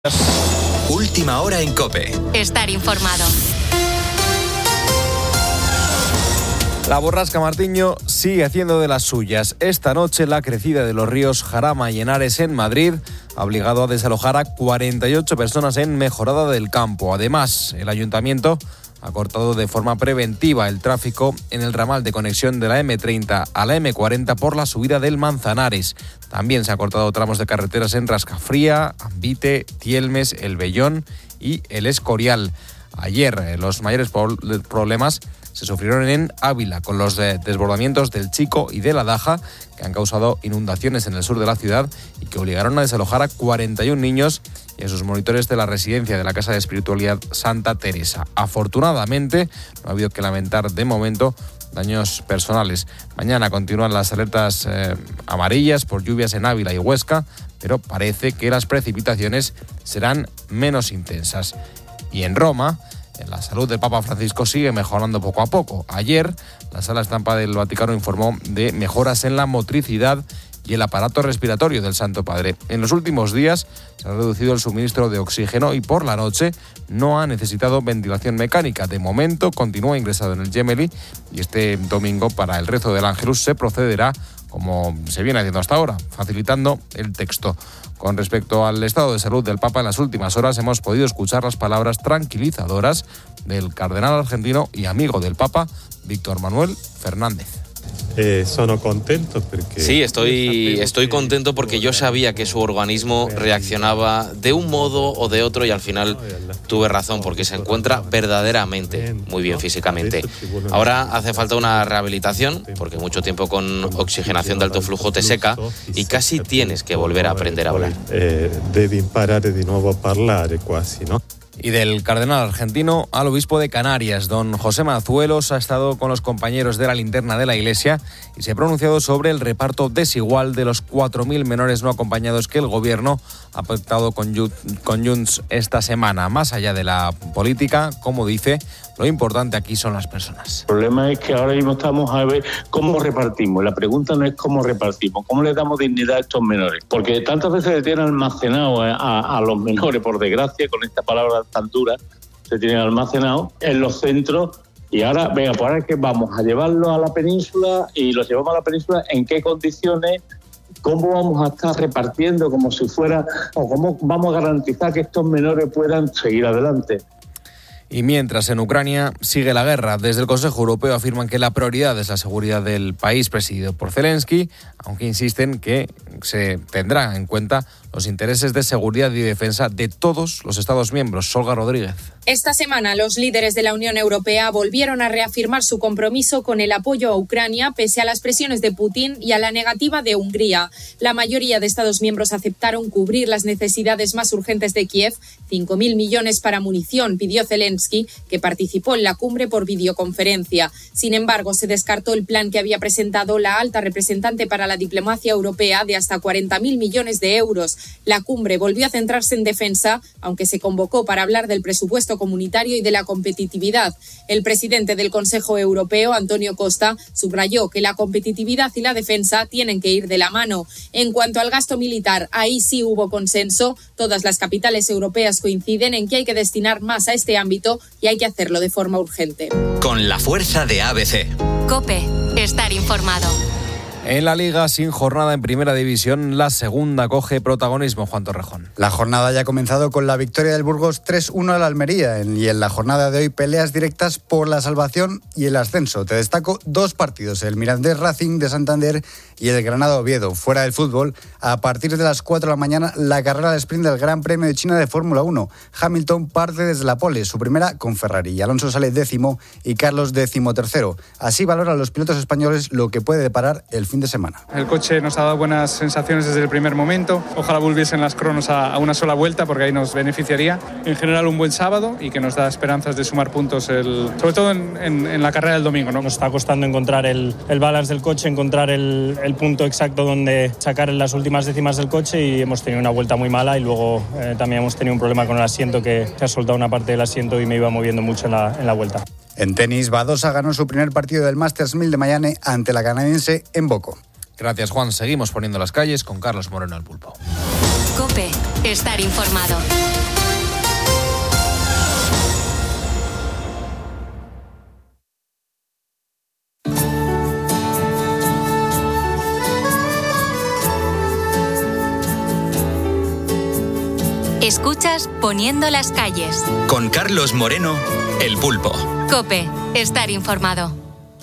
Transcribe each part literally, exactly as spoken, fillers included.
Última hora en COPE. Estar informado. La borrasca Martiño sigue haciendo de las suyas. Esta noche la crecida de los ríos Jarama y Henares en Madrid ha obligado a desalojar a cuarenta y ocho personas en Mejorada del Campo. Además, el ayuntamiento ha cortado de forma preventiva el tráfico en el ramal de conexión de la eme treinta a la eme cuarenta por la subida del Manzanares. También se han cortado tramos de carreteras en Rascafría, Ambite, Tielmes, El Vellón y El Escorial. Ayer los mayores problemas se sufrieron en Ávila, con los desbordamientos del Chico y de la Daja, que han causado inundaciones en el sur de la ciudad y que obligaron a desalojar a cuarenta y un niños y a sus monitores de la residencia de la Casa de Espiritualidad Santa Teresa. Afortunadamente, no ha habido que lamentar de momento daños personales. Mañana continúan las alertas eh, amarillas por lluvias en Ávila y Huesca, pero parece que las precipitaciones serán menos intensas. Y en Roma, la salud del Papa Francisco sigue mejorando poco a poco. Ayer, la Sala Estampa del Vaticano informó de mejoras en la motricidad y el aparato respiratorio del Santo Padre. En los últimos días se ha reducido el suministro de oxígeno y por la noche no ha necesitado ventilación mecánica. De momento continúa ingresado en el Gemelli y este domingo para el rezo del Ángelus se procederá como se viene haciendo hasta ahora, facilitando el texto. Con respecto al estado de salud del Papa, en las últimas horas hemos podido escuchar las palabras tranquilizadoras del cardenal argentino y amigo del Papa, Víctor Manuel Fernández. Eh, sono contento porque... Sí, estoy, estoy contento porque yo sabía que su organismo reaccionaba de un modo o de otro y al final tuve razón porque se encuentra verdaderamente muy bien físicamente. Ahora hace falta una rehabilitación porque mucho tiempo con oxigenación de alto flujo te seca y casi tienes que volver a aprender a hablar. Eh, devi imparare di nuovo a parlare quasi, ¿no? Y del cardenal argentino al obispo de Canarias, don José Mazuelos, ha estado con los compañeros de la linterna de la Iglesia y se ha pronunciado sobre el reparto desigual de los cuatro mil menores no acompañados que el gobierno ha pactado con Junts esta semana. Más allá de la política, como dice, lo importante aquí son las personas. El problema es que ahora mismo estamos a ver cómo repartimos. La pregunta no es cómo repartimos, cómo le damos dignidad a estos menores. Porque tantas veces se tienen almacenado a, a, a los menores, por desgracia, con esta palabra tan dura, se tienen almacenado en los centros. Y ahora, venga, pues ahora es que vamos a llevarlo a la península y los llevamos a la península, ¿en qué condiciones? ¿Cómo vamos a estar repartiendo como si fuera, o cómo vamos a garantizar que estos menores puedan seguir adelante? Y mientras en Ucrania sigue la guerra, desde el Consejo Europeo afirman que la prioridad es la seguridad del país presidido por Zelensky, aunque insisten que se tendrán en cuenta los intereses de seguridad y defensa de todos los Estados miembros. Olga Rodríguez. Esta semana los líderes de la Unión Europea volvieron a reafirmar su compromiso con el apoyo a Ucrania pese a las presiones de Putin y a la negativa de Hungría. La mayoría de Estados miembros aceptaron cubrir las necesidades más urgentes de Kiev. cinco mil millones para munición pidió Zelensky, que participó en la cumbre por videoconferencia. Sin embargo, se descartó el plan que había presentado la alta representante para la diplomacia europea de hasta cuarenta mil millones de euros. La cumbre volvió a centrarse en defensa, aunque se convocó para hablar del presupuesto comunitario y de la competitividad. El presidente del Consejo Europeo, Antonio Costa, subrayó que la competitividad y la defensa tienen que ir de la mano. En cuanto al gasto militar, ahí sí hubo consenso. Todas las capitales europeas coinciden en que hay que destinar más a este ámbito y hay que hacerlo de forma urgente. Con la fuerza de A B C. COPE. Estar informado. En la Liga, sin jornada en Primera División, la segunda coge protagonismo, Juan Torrejón. La jornada ya ha comenzado con la victoria del Burgos tres uno al Almería y en la jornada de hoy peleas directas por la salvación y el ascenso. Te destaco dos partidos, el Mirandés Racing de Santander y el Granada Oviedo. Fuera del fútbol, a partir de las cuatro de la mañana, la carrera de sprint del Gran Premio de China de Fórmula uno. Hamilton parte desde la pole, su primera con Ferrari. Y Alonso sale décimo y Carlos décimo tercero. Así valoran los pilotos españoles lo que puede deparar el fin de semana. El coche nos ha dado buenas sensaciones desde el primer momento. Ojalá volviesen las cronos a, a una sola vuelta porque ahí nos beneficiaría. En general un buen sábado y que nos da esperanzas de sumar puntos, el, sobre todo en, en, en la carrera del domingo, ¿no? Nos está costando encontrar el, el balance del coche, encontrar el, el punto exacto donde sacar en las últimas décimas del coche y hemos tenido una vuelta muy mala y luego eh, también hemos tenido un problema con el asiento que, que ha soltado una parte del asiento y me iba moviendo mucho en la, en la vuelta. En tenis, Badosa ganó su primer partido del Masters mil de Miami ante la canadiense en Boco. Gracias, Juan. Seguimos poniendo las calles con Carlos Moreno al pulpo. COPE. Estar informado. Escuchas Poniendo las calles. Con Carlos Moreno, El Pulpo. COPE, estar informado.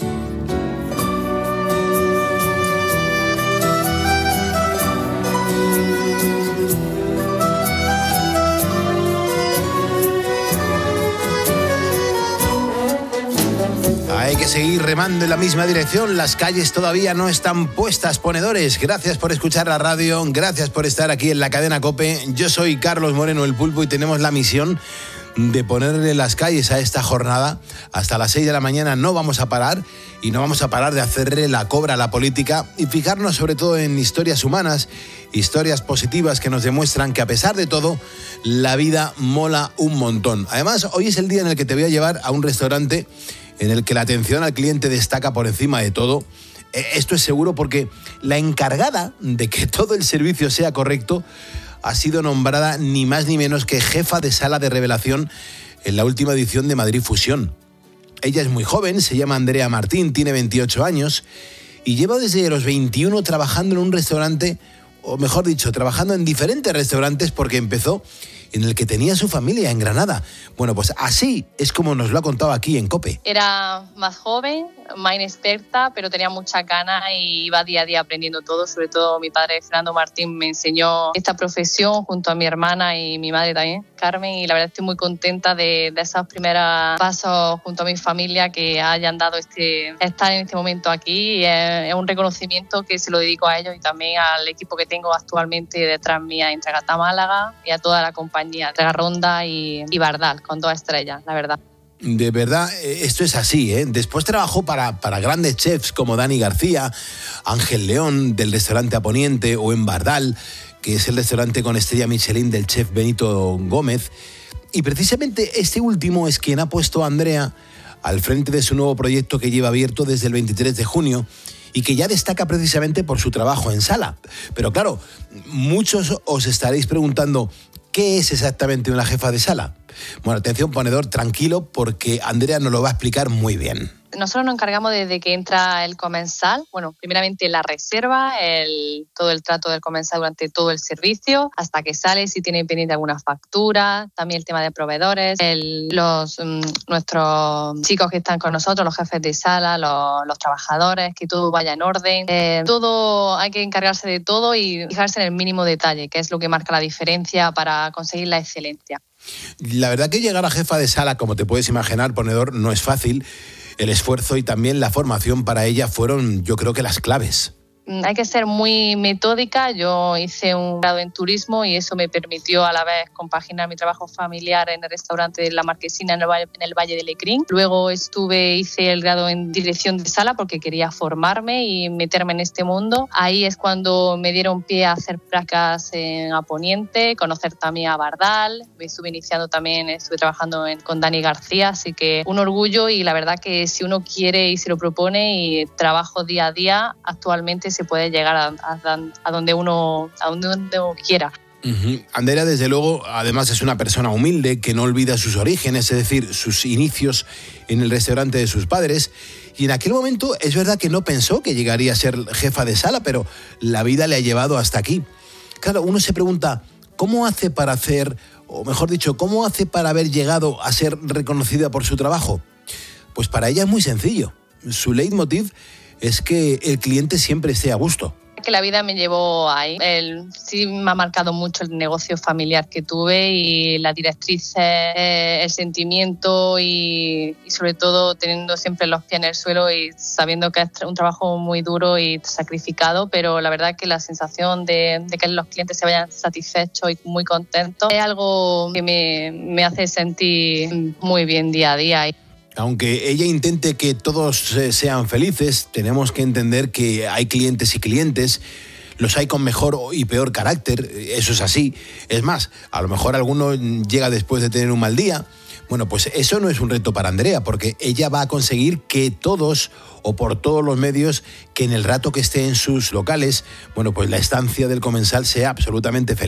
Hay que seguir remando en la misma dirección. Las calles todavía no están puestas, ponedores. Gracias por escuchar la radio, gracias por estar aquí en la cadena COPE. Yo soy Carlos Moreno, El Pulpo, y tenemos la misión de ponerle las calles a esta jornada. Hasta las seis de la mañana no vamos a parar y no vamos a parar de hacerle la cobra a la política y fijarnos sobre todo en historias humanas, historias positivas que nos demuestran que a pesar de todo, la vida mola un montón. Además, hoy es el día en el que te voy a llevar a un restaurante en el que la atención al cliente destaca por encima de todo. Esto es seguro porque la encargada de que todo el servicio sea correcto ha sido nombrada ni más ni menos que jefa de sala de revelación en la última edición de Madrid Fusión. Ella es muy joven, se llama Andrea Martín, tiene veintiocho años y lleva desde los veintiuno trabajando en un restaurante, o mejor dicho, trabajando en diferentes restaurantes porque empezó en el que tenía su familia en Granada. Bueno, pues así es como nos lo ha contado aquí en COPE. Era más joven, más inexperta, pero tenía mucha ganas y iba día a día aprendiendo todo. Sobre todo mi padre, Fernando Martín, me enseñó esta profesión junto a mi hermana y mi madre también, Carmen, y la verdad estoy muy contenta de, de esos primeros pasos junto a mi familia que hayan dado este estar en este momento aquí. Es, es un reconocimiento que se lo dedico a ellos y también al equipo que tengo actualmente detrás mía, entre Gata Málaga y a toda la compañía, entre Ronda y, y Bardal, con dos estrellas, la verdad. De verdad, esto es así, ¿eh? Después trabajó para, para grandes chefs como Dani García, Ángel León, del restaurante A Poniente, o en Bardal, que es el restaurante con estrella Michelin del chef Benito Gómez. Y precisamente este último es quien ha puesto a Andrea al frente de su nuevo proyecto que lleva abierto desde el veintitrés de junio y que ya destaca precisamente por su trabajo en sala. Pero claro, muchos os estaréis preguntando, ¿qué es exactamente una jefa de sala? Bueno, atención ponedor, tranquilo, porque Andrea nos lo va a explicar muy bien. Nosotros nos encargamos desde que entra el comensal, bueno, primeramente la reserva, el, todo el trato del comensal durante todo el servicio, hasta que sale, si tiene pendiente alguna factura, también el tema de proveedores, el, los um, nuestros chicos que están con nosotros, los jefes de sala, los, los trabajadores, que todo vaya en orden. Eh, todo, hay que encargarse de todo y fijarse en el mínimo detalle, que es lo que marca la diferencia para conseguir la excelencia. La verdad que llegar a jefa de sala, como te puedes imaginar, ponedor, no es fácil. El esfuerzo y también la formación para ella fueron, yo creo que las claves. Hay que ser muy metódica. Yo hice un grado en turismo y eso me permitió a la vez compaginar mi trabajo familiar en el restaurante de La Marquesina en el Valle, en el Valle de Lecrín. Luego estuve, hice el grado en dirección de sala porque quería formarme y meterme en este mundo. Ahí es cuando me dieron pie a hacer prácticas en A Poniente, conocer también a Bardal. Me estuve iniciando también, estuve trabajando en, con Dani García, así que un orgullo y la verdad que si uno quiere y se lo propone y trabajo día a día, actualmente se puede llegar a, a, a donde uno a donde uno quiera. Uh-huh. Andrea, desde luego, además es una persona humilde que no olvida sus orígenes, es decir, sus inicios en el restaurante de sus padres. Y en aquel momento es verdad que no pensó que llegaría a ser jefa de sala, pero la vida le ha llevado hasta aquí. Claro, uno se pregunta, ¿cómo hace para hacer, o mejor dicho, cómo hace para haber llegado a ser reconocida por su trabajo? Pues para ella es muy sencillo. Su leitmotiv es que el cliente siempre esté a gusto. Que la vida me llevó ahí. El, sí me ha marcado mucho el negocio familiar que tuve y la directriz, eh, el sentimiento y, y sobre todo teniendo siempre los pies en el suelo y sabiendo que es un trabajo muy duro y sacrificado, pero la verdad que la sensación de, de que los clientes se vayan satisfechos y muy contentos es algo que me, me hace sentir muy bien día a día. Aunque ella intente que todos sean felices, tenemos que entender que hay clientes y clientes, los hay con mejor y peor carácter, eso es así. Es más, a lo mejor alguno llega después de tener un mal día. Bueno, pues eso no es un reto para Andrea, porque ella va a conseguir que todos, o por todos los medios, que en el rato que esté en sus locales, bueno, pues la estancia del comensal sea absolutamente feliz.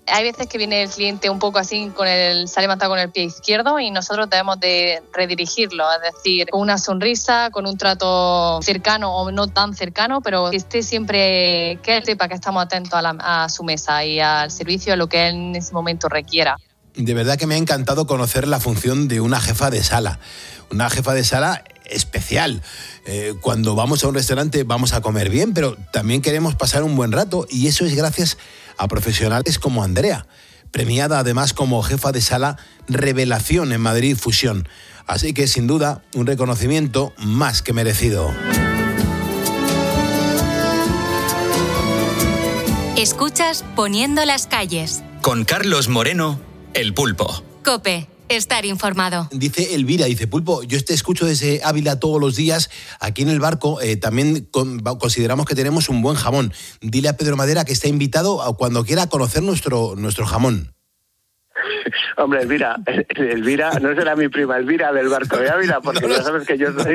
Hay veces que viene el cliente un poco así, con el, se ha levantado con el pie izquierdo y nosotros debemos de redirigirlo, es decir, con una sonrisa, con un trato cercano o no tan cercano, pero que esté siempre, que él sepa que estamos atentos a, la, a su mesa y al servicio, a lo que él en ese momento requiera. De verdad que me ha encantado conocer la función de una jefa de sala, una jefa de sala especial. Eh, cuando vamos a un restaurante vamos a comer bien, pero también queremos pasar un buen rato, y eso es gracias a profesionales como Andrea, premiada además como jefa de sala revelación en Madrid Fusión. Así que sin duda un reconocimiento más que merecido. Escuchas Poniendo las calles. Con Carlos Moreno, El Pulpo. COPE. Estar informado. Dice Elvira, dice, Pulpo, yo te escucho desde Ávila todos los días. Aquí en el barco eh, también con, consideramos que tenemos un buen jamón. Dile a Pedro Madera que está invitado a cuando quiera conocer nuestro, nuestro jamón. Hombre, Elvira, Elvira, no será mi prima Elvira del barco de Ávila, porque no, no. ya sabes que yo soy...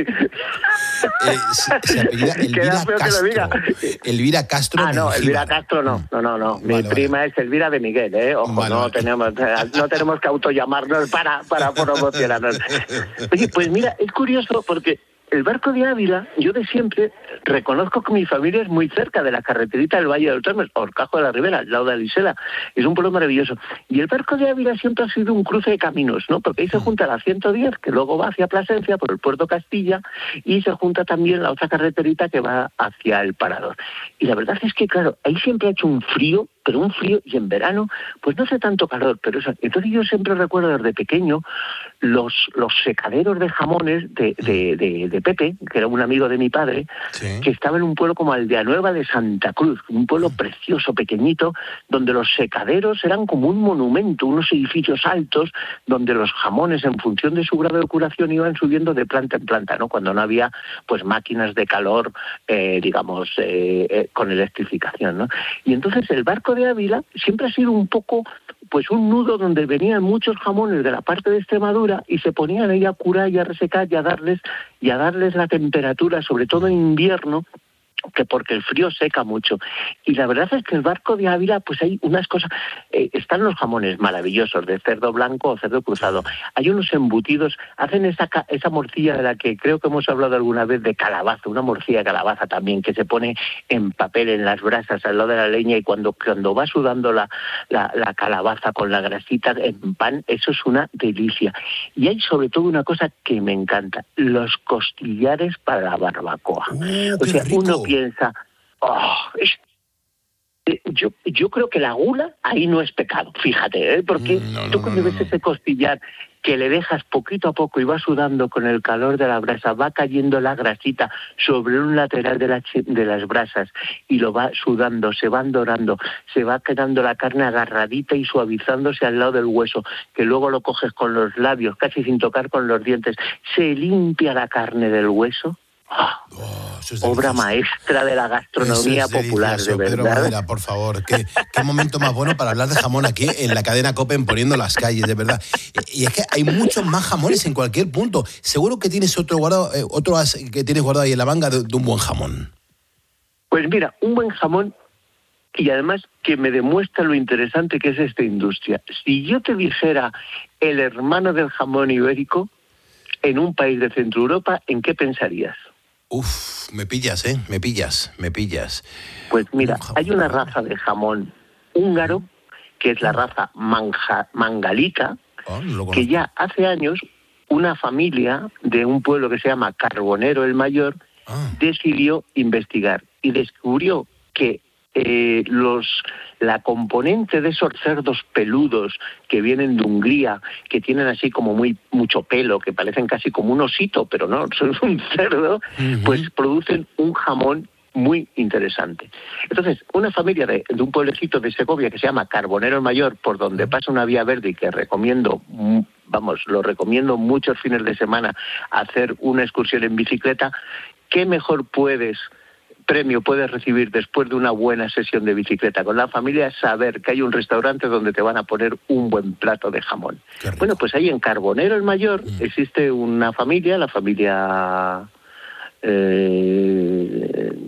Eh, se, se apellida Elvira Castro. Elvira Castro. Ah, no, Mengíbar. Elvira Castro no. No, no, no. Mi vale, prima vale. es Elvira de Miguel, ¿eh? Ojo, vale, no, vale. Tenemos, no tenemos que autollamarnos para, para promocionarnos. Oye, pues mira, es curioso porque el barco de Ávila, yo de siempre reconozco que mi familia es muy cerca de la carreterita del Valle de los Tormes, Horcajo de la Ribera, al lado de Alisela. Es un pueblo maravilloso. Y el barco de Ávila siempre ha sido un cruce de caminos, ¿no? Porque ahí se junta la ciento diez, que luego va hacia Plasencia, por el Puerto Castilla, y se junta también la otra carreterita que va hacia el Parador. Y la verdad es que, claro, ahí siempre ha hecho un frío, pero un frío, y en verano, pues no hace tanto calor, pero eso. Entonces yo siempre recuerdo desde pequeño los, los secaderos de jamones de, de, de, de Pepe, que era un amigo de mi padre, sí. que estaba en un pueblo como Aldeanueva de Santa Cruz, un pueblo precioso, pequeñito, donde los secaderos eran como un monumento, unos edificios altos, donde los jamones, en función de su grado de curación, iban subiendo de planta en planta, ¿no? Cuando no había pues máquinas de calor, eh, digamos, eh, eh, con electrificación, ¿no? Y entonces el barco de Ávila siempre ha sido un poco pues un nudo donde venían muchos jamones de la parte de Extremadura y se ponían ahí a curar y a resecar y a darles y a darles la temperatura, sobre todo en invierno, que porque el frío seca mucho. Y la verdad es que el barco de Ávila, pues hay unas cosas, eh, están los jamones maravillosos de cerdo blanco o cerdo cruzado, hay unos embutidos, hacen esa, esa morcilla de la que creo que hemos hablado alguna vez, de calabaza, una morcilla de calabaza también, que se pone en papel en las brasas al lado de la leña, y cuando, cuando va sudando la, la, la calabaza con la grasita en pan, eso es una delicia. Y hay sobre todo una cosa que me encanta, los costillares para la barbacoa. Uh, o sea, rico. uno piensa, oh, es... yo, yo creo que la gula ahí no es pecado, fíjate, ¿eh? Porque no, no, tú cuando no, no, ves no. ese costillar que le dejas poquito a poco y va sudando con el calor de la brasa, va cayendo la grasita sobre un lateral de, la, de las brasas y lo va sudando, se van dorando, se va quedando la carne agarradita y suavizándose al lado del hueso, que luego lo coges con los labios, casi sin tocar con los dientes, se limpia la carne del hueso. Oh, obra maestra de la gastronomía es popular, de verdad. Pedro Madera, por favor, qué, qué momento más bueno para hablar de jamón aquí en la cadena COPE, en Poniendo las Calles, de verdad. Y es que hay muchos más jamones en cualquier punto. Seguro que tienes otro guardado, eh, otro que tienes guardado ahí en la manga de, de un buen jamón. Pues mira, un buen jamón, y además que me demuestra lo interesante que es esta industria. Si yo te dijera el hermano del jamón ibérico en un país de Centro Europa, ¿en qué pensarías? Uf, me pillas, ¿eh? Me pillas, me pillas. Pues mira, un hay una raza de jamón húngaro, que es la raza manja, mangalita, oh, no que ya hace años una familia de un pueblo que se llama Carbonero el Mayor ah. decidió investigar y descubrió que eh, los la componente de esos cerdos peludos que vienen de Hungría, que tienen así como muy mucho pelo, que parecen casi como un osito, pero no, son un cerdo, uh-huh. pues producen un jamón muy interesante. Entonces, una familia de, de un pueblecito de Segovia que se llama Carbonero el Mayor, por donde pasa una vía verde y que recomiendo, vamos, lo recomiendo muchos fines de semana, hacer una excursión en bicicleta, ¿qué mejor puedes premio puedes recibir después de una buena sesión de bicicleta con la familia? Es saber que hay un restaurante donde te van a poner un buen plato de jamón. Bueno, pues ahí en Carbonero el Mayor mm. existe una familia, la familia... Eh,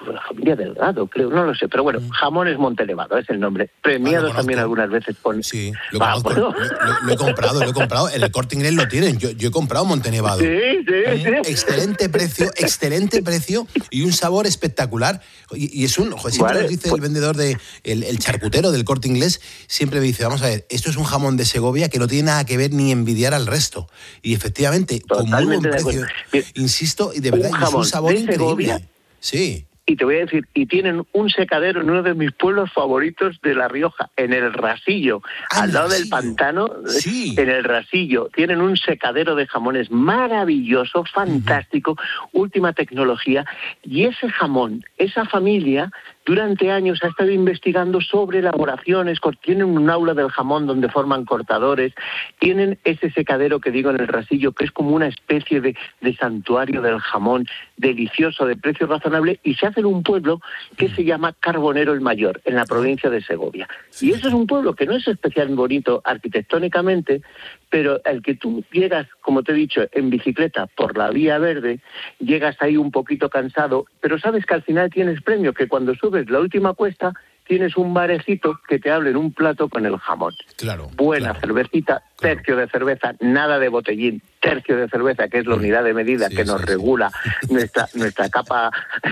la familia Delgado, creo, no lo sé, pero bueno, Jamones Montelevado es el nombre, premiado ah, también algunas veces por... Sí, lo, ah, bueno. lo, lo, lo he comprado, lo he comprado, en el Corte Inglés lo tienen, yo, yo he comprado Montenevado. Sí, sí, sí. Excelente precio, excelente precio y un sabor espectacular. Y, y es un, joder, siempre vale, nos dice pues, el vendedor, de el, el charcutero del Corte Inglés, siempre me dice, vamos a ver, esto es un jamón de Segovia que no tiene nada que ver ni envidiar al resto. Y efectivamente, con muy buen precio, insisto, y de verdad, un, es un sabor increíble. Segovia, sí. Y te voy a decir, y tienen un secadero en uno de mis pueblos favoritos de La Rioja, en el Rasillo, ah, al lado del pantano, sí. En el Rasillo. Tienen un secadero de jamones maravilloso, fantástico, uh-huh. última tecnología. Y ese jamón, esa familia, durante años ha estado investigando sobre elaboraciones, tienen un aula del jamón donde forman cortadores, tienen ese secadero que digo en el Rasillo, que es como una especie de, de santuario del jamón, delicioso, de precio razonable, y se hace en un pueblo que se llama Carbonero el Mayor, en la provincia de Segovia. Y eso es un pueblo que no es especialmente bonito arquitectónicamente, pero el que tú llegas, como te he dicho, en bicicleta por la vía verde, llegas ahí un poquito cansado, pero sabes que al final tienes premio, que cuando subes la última cuesta tienes un barecito que te abre en un plato con el jamón. Claro. Buena claro, cervecita, tercio claro. de cerveza, nada de botellín, tercio de cerveza, que es la unidad de medida sí, que nos sí, regula sí. nuestra nuestra capa.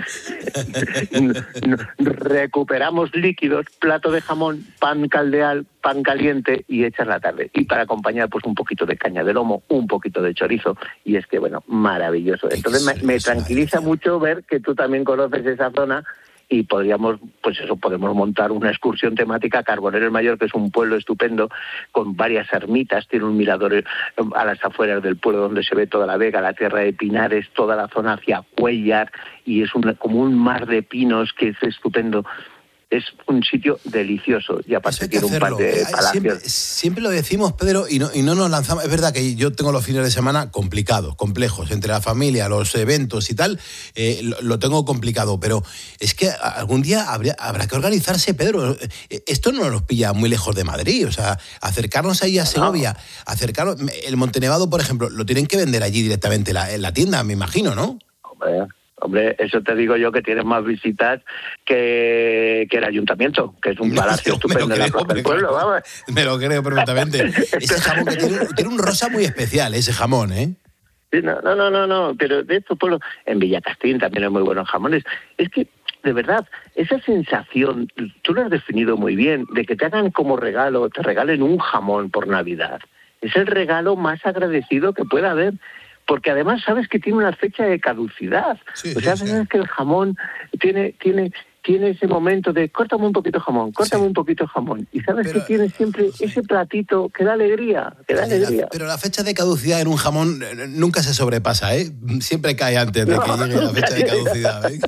Recuperamos líquidos, plato de jamón, pan caldeal, pan caliente y echas la tarde. Y para acompañar, pues un poquito de caña de lomo, un poquito de chorizo. Y es que, bueno, maravilloso. Entonces me, me tranquiliza mucho ver que tú también conoces esa zona. Y podríamos, pues eso, podemos montar una excursión temática a Carbonero el Mayor, que es un pueblo estupendo, con varias ermitas, tiene un mirador a las afueras del pueblo donde se ve toda la Vega, la Tierra de Pinares, toda la zona hacia Cuéllar, y es un, como un mar de pinos que es estupendo. Es un sitio delicioso y aparte tiene un par de palacios. Siempre, siempre lo decimos, Pedro, y no, y no nos lanzamos. Es verdad que yo tengo los fines de semana complicados, complejos, entre la familia, los eventos y tal, eh, lo, lo tengo complicado, pero es que algún día habría, habrá que organizarse, Pedro. Esto no nos pilla muy lejos de Madrid, o sea, acercarnos ahí a Segovia, no. acercarnos... El Montenevado, por ejemplo, lo tienen que vender allí directamente en la, en la tienda, me imagino, ¿no? Hombre... Hombre, eso te digo yo que tienes más visitas que, que el ayuntamiento, que es un palacio no, estupendo en la plaza del pueblo. Creo, vamos. Me lo creo perfectamente. Ese jamón que tiene, tiene un rosa muy especial, ese jamón, ¿eh? Sí, no, no, no, no, no, pero de estos pueblos, en Villacastín también hay muy buenos jamones. Es que, de verdad, esa sensación, tú lo has definido muy bien, de que te hagan como regalo, te regalen un jamón por Navidad. Es el regalo más agradecido que pueda haber. Porque además sabes que tiene una fecha de caducidad. Sí, o sea, sí, sabes sí. que el jamón tiene tiene tiene ese momento de córtame un poquito jamón, córtame sí. un poquito jamón. Y sabes pero, que tiene siempre sí. ese platito que da alegría, que da alegría. La, pero la fecha de caducidad en un jamón nunca se sobrepasa, ¿eh? Siempre cae antes de no, que llegue la fecha de caducidad, ¿eh?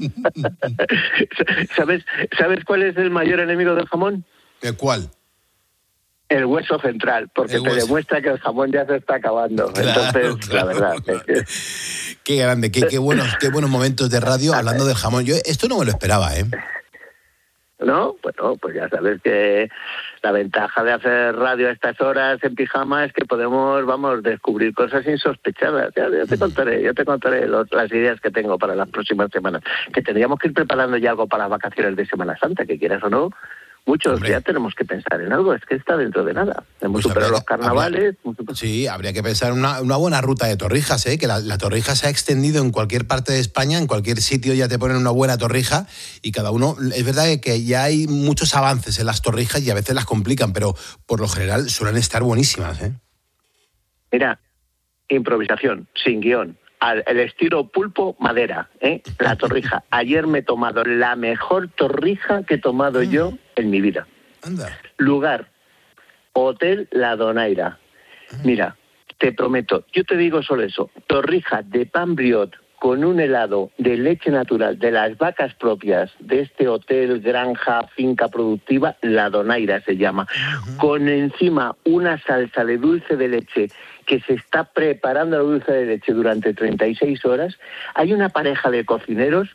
¿Sabes, ¿Sabes cuál es el mayor enemigo del jamón? ¿Cuál? El hueso central, porque te demuestra que el jamón ya se está acabando. Claro, Entonces, claro, la verdad es que... Qué grande, qué, qué, buenos, qué buenos momentos de radio hablando del jamón. Yo esto no me lo esperaba, ¿eh? ¿No? Bueno, pues ya sabes que la ventaja de hacer radio a estas horas en pijama es que podemos, vamos, descubrir cosas insospechadas. Ya, ya te contaré, ya te contaré los, las ideas que tengo para las próximas semanas. Que tendríamos que ir preparando ya algo para las vacaciones de Semana Santa, que quieras o no. Muchos Hombre. ya tenemos que pensar en algo, es que está dentro de nada. Hemos pues superado los carnavales. Habría, sí, habría que pensar en una, una buena ruta de torrijas, ¿eh? Que la, la torrija se ha extendido en cualquier parte de España, en cualquier sitio ya te ponen una buena torrija y cada uno... Es verdad que ya hay muchos avances en las torrijas y a veces las complican, pero por lo general suelen estar buenísimas, ¿eh? Mira, improvisación, sin guión. El estilo pulpo madera, ¿eh? La torrija. Ayer me he tomado la mejor torrija que he tomado mm. yo en mi vida. Anda. Lugar, Hotel La Donaira. Mm. Mira, te prometo, yo te digo solo eso. Torrija de pan briot con un helado de leche natural de las vacas propias de este hotel, granja, finca productiva, La Donaira se llama. Mm-hmm. Con encima una salsa de dulce de leche que se está preparando la dulce de leche durante treinta y seis horas. Hay una pareja de cocineros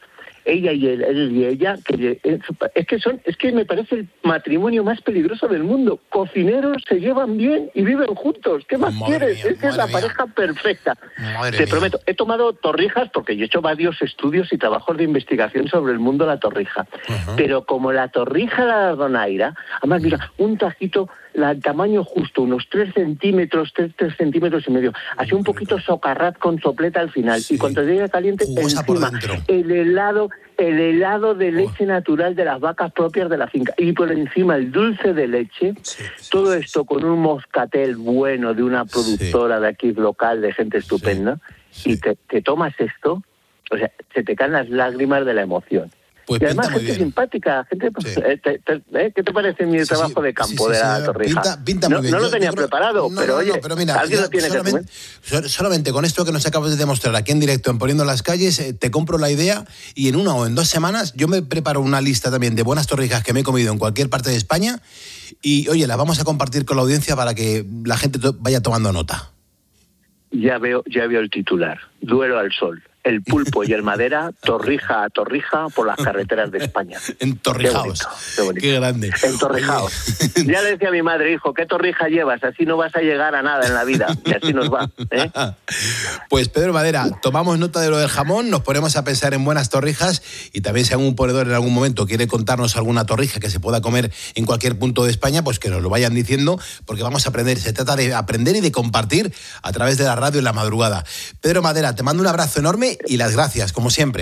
ella y él, él y ella, que es que son, es que me parece el matrimonio más peligroso del mundo. Cocineros, se llevan bien y viven juntos. ¿Qué más Madre quieres? mía, es que es la madre mía. pareja perfecta. Madre Te mía. prometo, he tomado torrijas porque yo he hecho varios estudios y trabajos de investigación sobre el mundo de la torrija. Ajá. Pero como la torrija de la donaira, además mira, un tajito, la, el tamaño justo, unos tres centímetros, tres, tres centímetros y medio, así un poquito socarrat con sopleta al final. Sí. Y cuando llegue caliente, Jugosa por encima, dentro. el helado, el helado de leche natural de las vacas propias de la finca. Y por encima el dulce de leche, Sí, sí, todo sí, esto con un moscatel bueno de una productora de aquí local, de gente estupenda, sí. y te, te tomas esto, o sea, se te caen las lágrimas de la emoción. Pues Y además pinta muy gente bien. simpática, gente, Sí. eh, te- te- eh, ¿qué te parece mi Sí, sí, trabajo de campo sí, sí, de la sí, torrija? Pinta, pinta no, muy bien. no lo Yo- tenía yo creo- preparado, no, pero no, oye, no, pero mira, alguien ya lo tiene que hacer. solamente, so- solamente con esto que nos acabas de demostrar aquí en directo, en Poniendo las Calles, eh, te compro la idea y en una o en dos semanas yo me preparo una lista también de buenas torrijas que me he comido en cualquier parte de España y, oye, las vamos a compartir con la audiencia para que la gente to- vaya tomando nota. Ya veo, ya veo el titular. Duelo al sol. El pulpo y el madera, torrija a torrija por las carreteras de España. Entorrijaos. Qué bonito, qué bonito. Qué grande. Entorrijaos. Ya le decía a mi madre, hijo, ¿qué torrija llevas? Así no vas a llegar a nada en la vida. Y así nos va. ¿eh? Pues Pedro Madera, tomamos nota de lo del jamón, nos ponemos a pensar en buenas torrijas y también si algún ponedor en algún momento quiere contarnos alguna torrija que se pueda comer en cualquier punto de España, pues que nos lo vayan diciendo, porque vamos a aprender. Se trata de aprender y de compartir a través de la radio en la madrugada. Pedro Madera, te mando un abrazo enorme y las gracias, como siempre.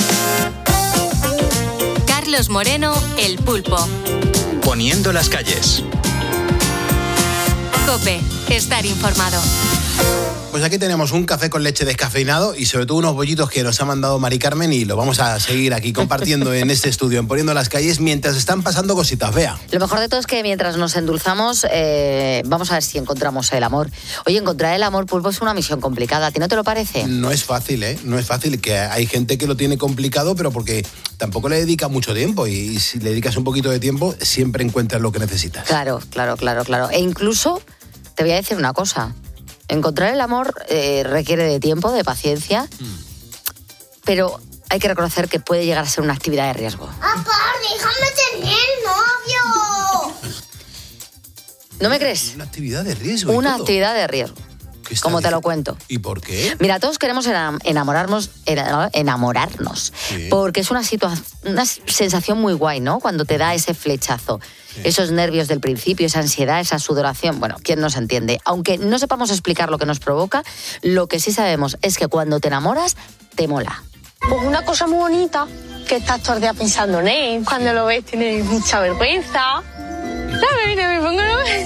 Carlos Moreno, El Pulpo. Poniendo las calles. COPE, estar informado. Pues aquí tenemos un café con leche descafeinado y sobre todo unos bollitos que nos ha mandado Mari Carmen y lo vamos a seguir aquí compartiendo en este estudio, en Poniendo las Calles, mientras están pasando cositas. Vea. Lo mejor de todo es que mientras nos endulzamos, eh, vamos a ver si encontramos el amor. Oye, encontrar el amor, Pulpo, es una misión complicada. ¿A ti no te lo parece? No es fácil, ¿eh? No es fácil, que hay gente que lo tiene complicado, pero porque tampoco le dedica mucho tiempo y si le dedicas un poquito de tiempo, siempre encuentras lo que necesitas. Claro, claro, claro, claro. E incluso, te voy a decir una cosa. Encontrar el amor eh, requiere de tiempo, de paciencia, mm. pero hay que reconocer que puede llegar a ser una actividad de riesgo. ¡Papá, déjame tener novio! ¿No me crees? Una actividad de riesgo. Una y todo. actividad de riesgo. Como te lo cuento. ¿Y por qué? Mira, todos queremos enamorarnos, enamorarnos, sí. porque es una situación, una sensación muy guay, ¿no? Cuando te da ese flechazo, sí. esos nervios del principio, esa ansiedad, esa sudoración. Bueno, ¿quién nos entiende? Aunque no sepamos explicar lo que nos provoca, lo que sí sabemos es que cuando te enamoras, te mola. Pues una cosa muy bonita, que estás todo el día pensando en él. Cuando lo ves tienes mucha vergüenza. ¿Sabes? Me pongo...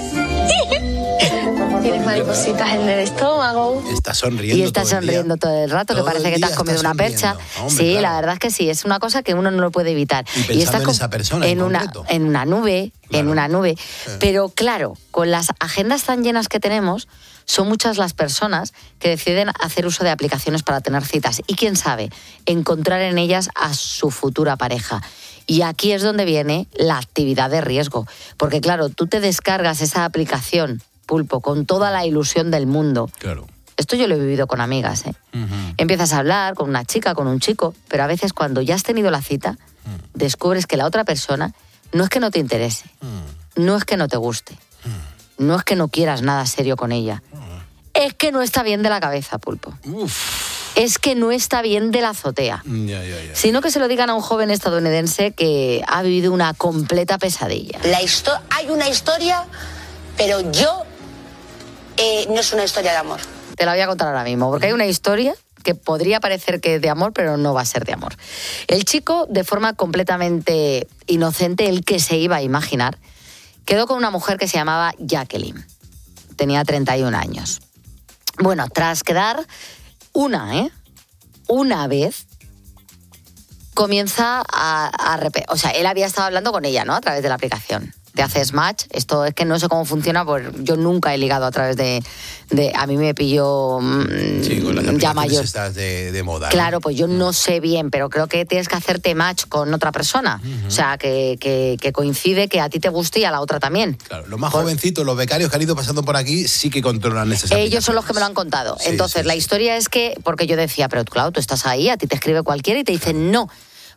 Tienes maripositas en el estómago. Estás sonriendo. Y estás sonriendo todo el rato, todo que parece que te has comido una percha. Hombre, sí, claro. La verdad es que sí, es una cosa que uno no lo puede evitar. Y pensando y estás en esa persona en, en una concreto. en una nube, claro. en una nube. Sí. Pero claro, con las agendas tan llenas que tenemos, son muchas las personas que deciden hacer uso de aplicaciones para tener citas. Y quién sabe, encontrar en ellas a su futura pareja. Y aquí es donde viene la actividad de riesgo. Porque claro, tú te descargas esa aplicación, Pulpo, con toda la ilusión del mundo. Claro. Esto yo lo he vivido con amigas, ¿eh? Uh-huh. Empiezas a hablar con una chica, con un chico, pero a veces cuando ya has tenido la cita, uh-huh. descubres que la otra persona no es que no te interese, uh-huh. no es que no te guste, uh-huh. no es que no quieras nada serio con ella, uh-huh. es que no está bien de la cabeza, Pulpo. Uf. Es que no está bien de la azotea. Ya, ya, ya. Sino que se lo digan a un joven estadounidense que ha vivido una completa pesadilla. La histo- hay una historia, pero yo eh, no es una historia de amor. Te la voy a contar ahora mismo, porque hay una historia que podría parecer que es de amor, pero no va a ser de amor. El chico, de forma completamente inocente, el que se iba a imaginar, quedó con una mujer que se llamaba Jacqueline. Tenía treinta y un años. Bueno, tras quedar una, ¿eh? Una vez, comienza a, a repetir. O sea, él había estado hablando con ella, ¿no? A través de la aplicación. Te haces match. Esto es que no sé cómo funciona, pues yo nunca he ligado a través de... de a mí me pilló mmm, sí, con las ya mayor. Estas de, de moda. Claro, ¿no? pues yo no sé bien, pero creo que tienes que hacerte match con otra persona. Uh-huh. O sea, que, que, que coincide que a ti te guste y a la otra también. Claro, los más por... jovencitos, los becarios que han ido pasando por aquí, sí que controlan esas Ellos son los que me lo han contado. Sí, Entonces, sí, la sí. historia es que, porque yo decía, pero claro, tú estás ahí, a ti te escribe cualquiera y te dicen no.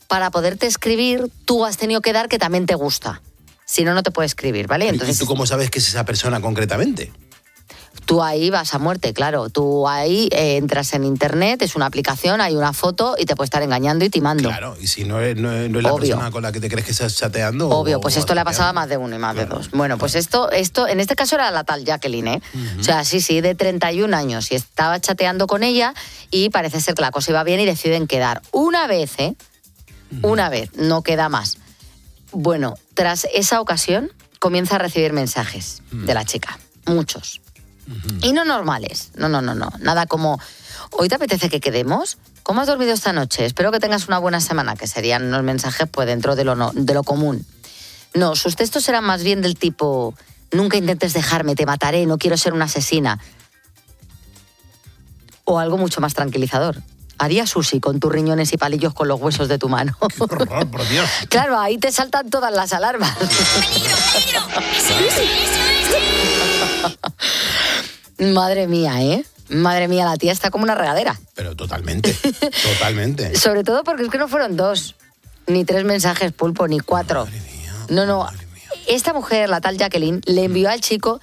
para poderte escribir, tú has tenido que dar que también te gusta. Si no, no te puede escribir, ¿vale? Entonces, ¿y tú cómo sabes que es esa persona concretamente? Tú ahí vas a muerte, claro. Tú ahí eh, entras en internet, es una aplicación, hay una foto y te puede estar engañando y timando. Claro, y si no es, no es, no es la Obvio. persona con la que te crees que estás chateando. Obvio, o, pues o esto le ha chateando. pasado a más de uno y más claro. de dos. Bueno, pues esto, esto, en este caso era la tal Jacqueline, ¿eh? Uh-huh. O sea, sí, sí, de treinta y un años. Y estaba chateando con ella y parece ser que la cosa iba bien y deciden quedar. Una vez, ¿eh? Uh-huh. Una vez, no queda más. Bueno, tras esa ocasión comienza a recibir mensajes uh-huh. de la chica. Muchos. Uh-huh. Y no normales. No, no, no, no. Nada como, ¿hoy te apetece que quedemos? ¿Cómo has dormido esta noche? Espero que tengas una buena semana, que serían unos mensajes pues dentro de lo, no, de lo común. No, sus textos eran más bien del tipo, nunca intentes dejarme, te mataré, no quiero ser una asesina. O algo mucho más tranquilizador. Haría sushi con tus riñones y palillos con los huesos de tu mano. ¡Qué horror, por Dios! Claro, ahí te saltan todas las alarmas. ¡Peligro, peligro! ¡Eso, eso, eso, eso! Madre mía, ¿eh? Madre mía, la tía está como una regadera. Pero totalmente, totalmente. Sobre todo porque es que no fueron dos, ni tres mensajes, Pulpo, ni cuatro. Madre mía, no, no. madre mía. Esta mujer, la tal Jacqueline, le envió al chico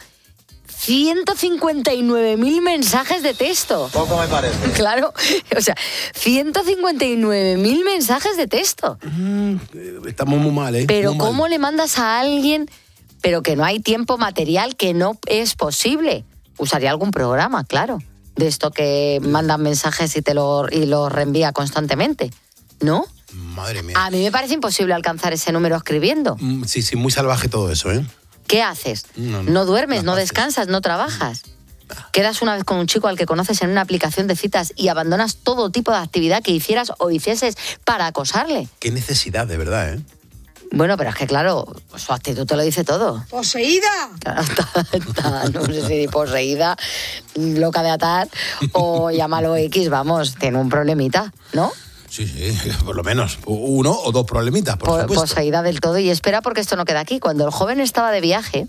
ciento cincuenta y nueve mil mensajes de texto. Poco me parece. Claro, o sea, ciento cincuenta y nueve mil mensajes de texto. Mm, estamos muy mal, ¿eh? Pero muy ¿cómo mal. le mandas a alguien, pero que no hay tiempo material, que no es posible? Usaría algún programa, claro, de esto que mandan mensajes y te lo, y los reenvía constantemente, ¿no? Madre mía. A mí me parece imposible alcanzar ese número escribiendo. Mm, sí, sí, muy salvaje todo eso, ¿eh? ¿Qué haces? No, no, no duermes, no no descansas, no trabajas. Quedas una vez con un chico al que conoces en una aplicación de citas y abandonas todo tipo de actividad que hicieras o hicieses para acosarle. Qué necesidad, de verdad, ¿eh? Bueno, pero es que claro, su actitud te lo dice todo. ¡Poseída! Está, está, no sé si poseída, loca de atar o llámalo X, vamos, tiene un problemita, ¿no? Sí, sí, por lo menos uno o dos problemitas, por Po- supuesto. Poseída del todo. Y espera, porque esto no queda aquí. Cuando el joven estaba de viaje,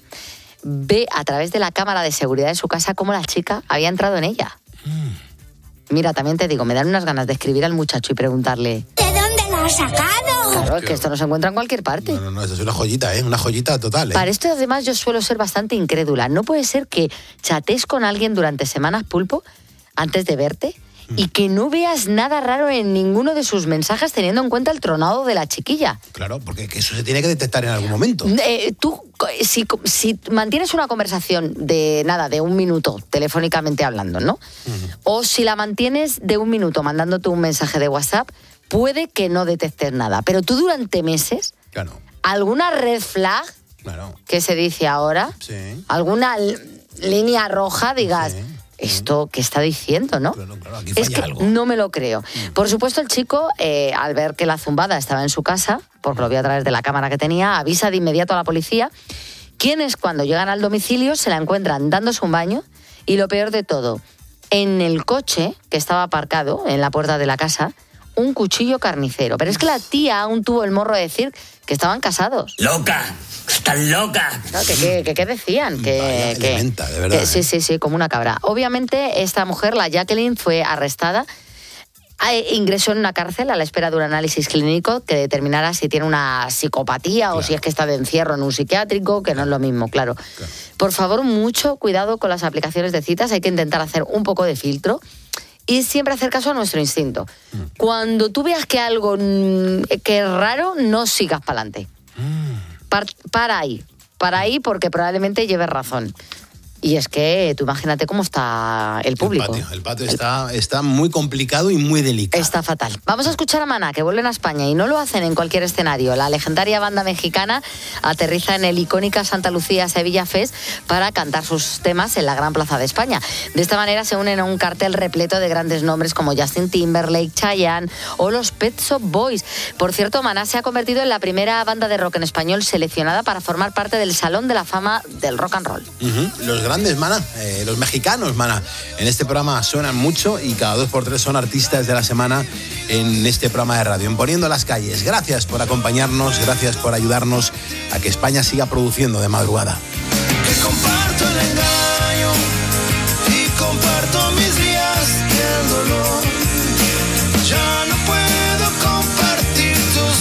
ve a través de la cámara de seguridad de su casa cómo la chica había entrado en ella. Mm. Mira, también te digo, me dan unas ganas de escribir al muchacho y preguntarle... ¿De dónde lo has sacado? Claro, es que esto no se encuentra en cualquier parte. No, no, no, eso es una joyita, ¿eh? Una joyita total, ¿eh? Para esto, además, yo suelo ser bastante incrédula. No puede ser que chatees con alguien durante semanas, Pulpo, antes de verte, y que no veas nada raro en ninguno de sus mensajes teniendo en cuenta el tronado de la chiquilla. Claro, porque que eso se tiene que detectar en algún momento. Eh, tú, si, si mantienes una conversación de nada, de un minuto, telefónicamente hablando, ¿no? Uh-huh. O si la mantienes de un minuto mandándote un mensaje de WhatsApp, puede que no detectes nada. Pero tú durante meses, claro. ¿alguna red flag, claro. que se dice ahora? Sí. ¿Alguna l- línea roja, digas... Sí. Esto que está diciendo, ¿no? Claro, claro, aquí es falla que algo. no me lo creo. Por supuesto, el chico, eh, al ver que la zumbada estaba en su casa, porque lo vio a través de la cámara que tenía, avisa de inmediato a la policía, quienes cuando llegan al domicilio se la encuentran dándose un baño y lo peor de todo, en el coche que estaba aparcado en la puerta de la casa, un cuchillo carnicero. Pero es que la tía aún tuvo el morro de decir que estaban casados. ¡Loca! ¡Estás loca! No, que, que, que, ¿qué decían? Que, Vaya que, elementa, de verdad, que- sí, ¿eh? sí, sí, como una cabra. Obviamente, esta mujer, la Jacqueline, fue arrestada. Eh, Ingresó en una cárcel a la espera de un análisis clínico que determinara si tiene una psicopatía Claro. o si es que está de encierro en un psiquiátrico, que no es lo mismo, claro. Claro. Por favor, mucho cuidado con las aplicaciones de citas. Hay que intentar hacer un poco de filtro y siempre hacer caso a nuestro instinto. Mm. Cuando tú veas que algo mm, que es raro, no sigas para adelante. Mm. Par- para ahí, para ahí porque probablemente lleves razón. Y es que tú imagínate cómo está el público. El patio, el patio está, está muy complicado y muy delicado. Está fatal. Vamos a escuchar a Maná, que vuelven a España y no lo hacen en cualquier escenario. La legendaria banda mexicana aterriza en el icónica Santa Lucía Sevilla Fest para cantar sus temas en la Gran Plaza de España. De esta manera se unen a un cartel repleto de grandes nombres como Justin Timberlake, Chayanne o los Pet Shop Boys. Por cierto, Maná se ha convertido en la primera banda de rock en español seleccionada para formar parte del Salón de la Fama del Rock and Roll. Uh-huh. Los grandes, Mana, eh, los mexicanos, Mana, en este programa suenan mucho y cada dos por tres son artistas de la semana en este programa de radio, en Poniendo las Calles. Gracias por acompañarnos, gracias por ayudarnos a que España siga produciendo de madrugada. Que comparto el engaño y comparto mis días y el dolor. Ya no puedo compartir tus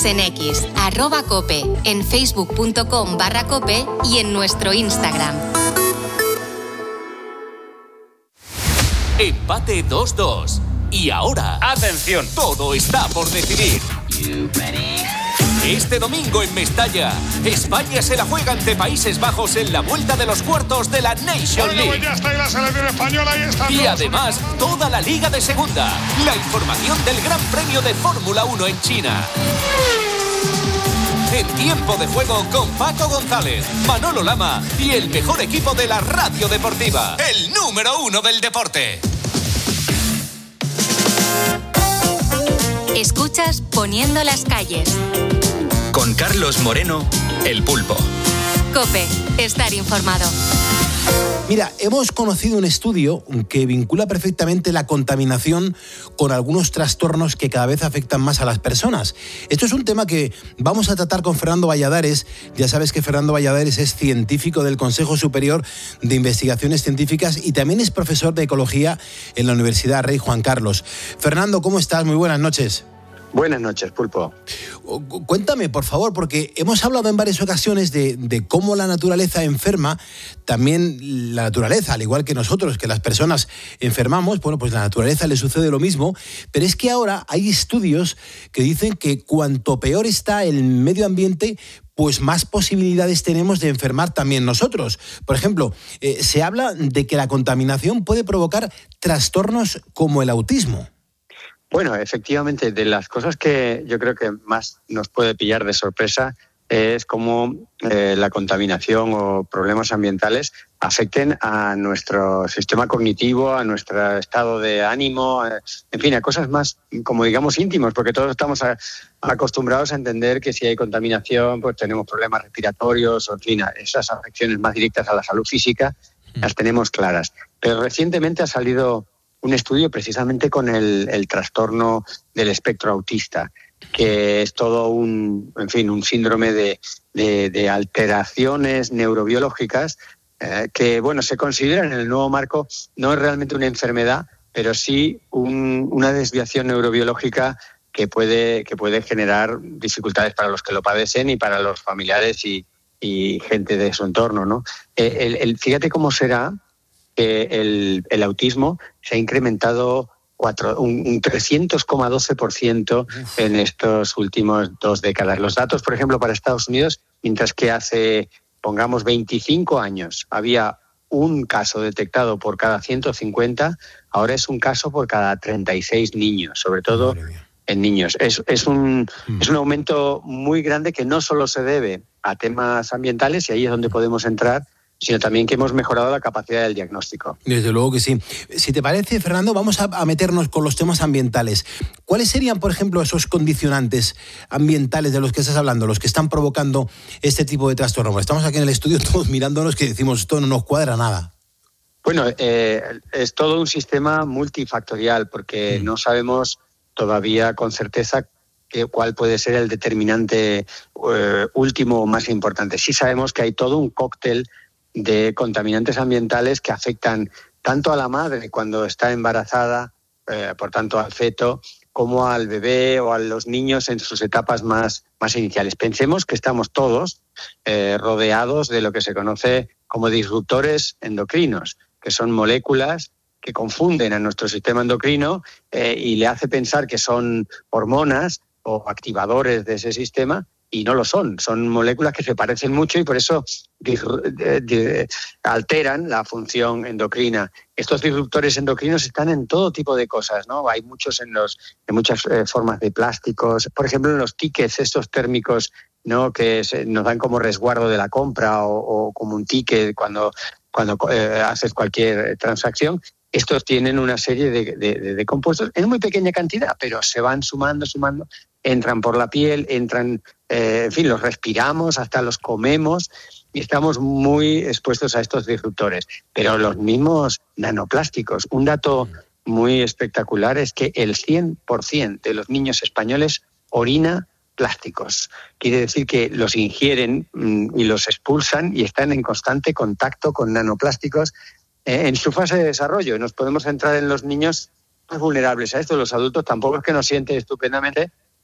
Síguenos en X, arroba cope, en facebook.com barra cope y en nuestro Instagram. Empate dos dos. Y ahora, atención, todo está por decidir. Este domingo en Mestalla, España se la juega ante Países Bajos en la vuelta de los cuartos de la Nation League. Bueno, pues ya está ahí la selección española, ahí está. Y además, toda la Liga de Segunda. La información del Gran Premio de Fórmula uno en China. En Tiempo de Juego con Paco González, Manolo Lama y el mejor equipo de la radio deportiva. El número uno del deporte. Escuchas Poniendo las calles. Con Carlos Moreno, El Pulpo. COPE, estar informado. Mira, hemos conocido un estudio que vincula perfectamente la contaminación con algunos trastornos que cada vez afectan más a las personas. Esto es un tema que vamos a tratar con Fernando Valladares. Ya sabes que Fernando Valladares es científico del Consejo Superior de Investigaciones Científicas y también es profesor de Ecología en la Universidad Rey Juan Carlos. Fernando, ¿cómo estás? Muy buenas noches. Buenas noches, Pulpo. Cuéntame, por favor, porque hemos hablado en varias ocasiones de, de cómo la naturaleza enferma, también la naturaleza, al igual que nosotros, que las personas enfermamos, bueno, pues a la naturaleza le sucede lo mismo, pero es que ahora hay estudios que dicen que cuanto peor está el medio ambiente, pues más posibilidades tenemos de enfermar también nosotros. Por ejemplo, eh, se habla de que la contaminación puede provocar trastornos como el autismo. Bueno, efectivamente, de las cosas que yo creo que más nos puede pillar de sorpresa es cómo eh, la contaminación o problemas ambientales afecten a nuestro sistema cognitivo, a nuestro estado de ánimo, a, en fin, a cosas más, como digamos, íntimos, porque todos estamos a, acostumbrados a entender que si hay contaminación, pues tenemos problemas respiratorios, o en fin, esas afecciones más directas a la salud física las tenemos claras. Pero recientemente ha salido un estudio precisamente con el, el trastorno del espectro autista, que es todo un, en fin, un síndrome de, de, de alteraciones neurobiológicas eh, que, bueno, se consideran en el nuevo marco, no es realmente una enfermedad, pero sí un, una desviación neurobiológica que puede, que puede generar dificultades para los que lo padecen y para los familiares y, y gente de su entorno, ¿no? Eh, el, el, fíjate cómo será que el, el autismo se ha incrementado cuatro, un, un trescientos coma doce por ciento en estos últimos dos décadas. Los datos, por ejemplo, para Estados Unidos, mientras que hace, pongamos, veinticinco años había un caso detectado por cada ciento cincuenta, ahora es un caso por cada treinta y seis niños, sobre todo en niños. Es, es, un, mm. es un aumento muy grande que no solo se debe a temas ambientales, y ahí es donde podemos entrar, sino también que hemos mejorado la capacidad del diagnóstico. Desde luego que sí. Si te parece, Fernando, vamos a, a meternos con los temas ambientales. ¿Cuáles serían, por ejemplo, esos condicionantes ambientales de los que estás hablando, los que están provocando este tipo de trastorno? Bueno, estamos aquí en el estudio todos mirándonos que decimos, esto no nos cuadra nada. Bueno, eh, es todo un sistema multifactorial, porque mm. no sabemos todavía con certeza que, cuál puede ser el determinante eh, último o más importante. Sí sabemos que hay todo un cóctel de contaminantes ambientales que afectan tanto a la madre cuando está embarazada, eh, por tanto al feto, como al bebé o a los niños en sus etapas más, más iniciales. Pensemos que estamos todos eh, rodeados de lo que se conoce como disruptores endocrinos, que son moléculas que confunden a nuestro sistema endocrino eh, y le hace pensar que son hormonas o activadores de ese sistema, y no lo son. Son moléculas que se parecen mucho y por eso alteran la función endocrina. Estos disruptores endocrinos están en todo tipo de cosas, ¿no? Hay muchos en, los, en muchas eh, formas de plásticos, por ejemplo, en los tickets estos térmicos, ¿no?, que se, nos dan como resguardo de la compra o, o como un ticket cuando, cuando eh, haces cualquier transacción. Estos tienen una serie de, de, de compuestos en muy pequeña cantidad, pero se van sumando, sumando, entran por la piel, entran, eh, en fin, los respiramos, hasta los comemos y estamos muy expuestos a estos disruptores. Pero los mismos nanoplásticos, un dato muy espectacular es que el cien por ciento de los niños españoles orina plásticos. Quiere decir que los ingieren mmm, y los expulsan y están en constante contacto con nanoplásticos en su fase de desarrollo. Nos podemos centrar en los niños más vulnerables a esto. Los adultos tampoco es que nos sienten estupendamente,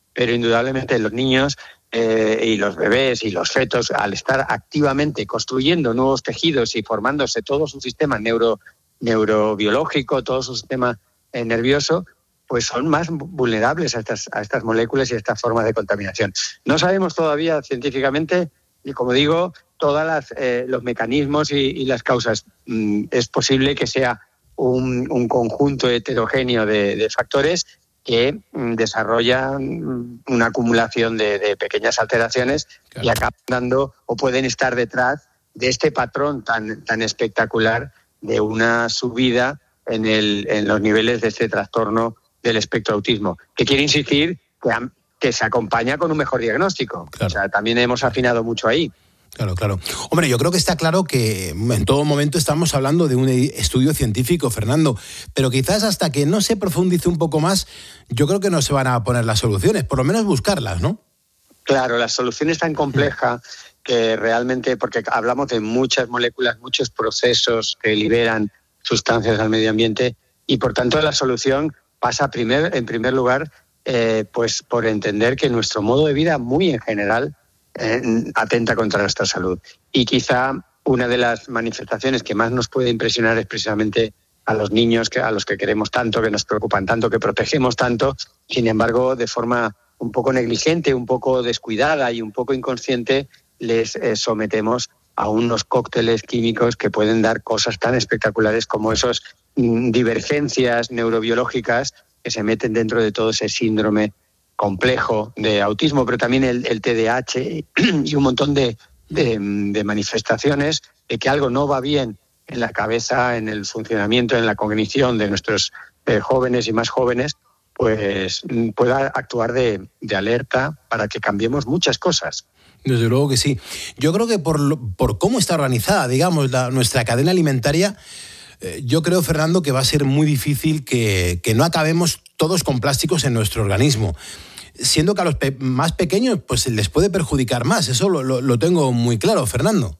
pero indudablemente los niños eh, y los bebés y los fetos, al estar activamente construyendo nuevos tejidos y formándose todo su sistema neuro, neurobiológico, todo su sistema eh, nervioso, pues son más vulnerables a estas, a estas moléculas y a estas formas de contaminación. No sabemos todavía científicamente, y como digo, todos eh, los mecanismos y, y las causas. Mm, es posible que sea un, un conjunto heterogéneo de, de factores que mm, desarrollan una acumulación de, de pequeñas alteraciones, claro, y acaban dando o pueden estar detrás de este patrón tan, tan espectacular de una subida en, el, en los niveles de este trastorno del espectro autismo, que quiero insistir que, que se acompaña con un mejor diagnóstico. Claro. O sea, también hemos afinado mucho ahí. Claro, claro. Hombre, yo creo que está claro que en todo momento estamos hablando de un estudio científico, Fernando, pero quizás hasta que no se profundice un poco más, yo creo que no se van a poner las soluciones, por lo menos buscarlas, ¿no? Claro, la solución es tan compleja que realmente, porque hablamos de muchas moléculas, muchos procesos que liberan sustancias al medio ambiente, y por tanto la solución pasa primer, en primer lugar eh, pues por entender que nuestro modo de vida muy en general eh, atenta contra nuestra salud. Y quizá una de las manifestaciones que más nos puede impresionar es precisamente a los niños, que, a los que queremos tanto, que nos preocupan tanto, que protegemos tanto. Sin embargo, de forma un poco negligente, un poco descuidada y un poco inconsciente, les eh, sometemos a unos cócteles químicos que pueden dar cosas tan espectaculares como esos mm, divergencias neurobiológicas que se meten dentro de todo ese síndrome complejo de autismo, pero también el, el T D A H y un montón de, de, de manifestaciones de que algo no va bien en la cabeza, en el funcionamiento, en la cognición de nuestros eh, jóvenes y más jóvenes, pues pueda actuar de, de alerta para que cambiemos muchas cosas. Desde luego que sí. Yo creo que por, lo, por cómo está organizada, digamos, la, nuestra cadena alimentaria, eh, yo creo, Fernando, que va a ser muy difícil que, que no acabemos todos con plásticos en nuestro organismo. Siendo que a los pe- más pequeños pues les puede perjudicar más. Eso lo, lo, lo tengo muy claro, Fernando.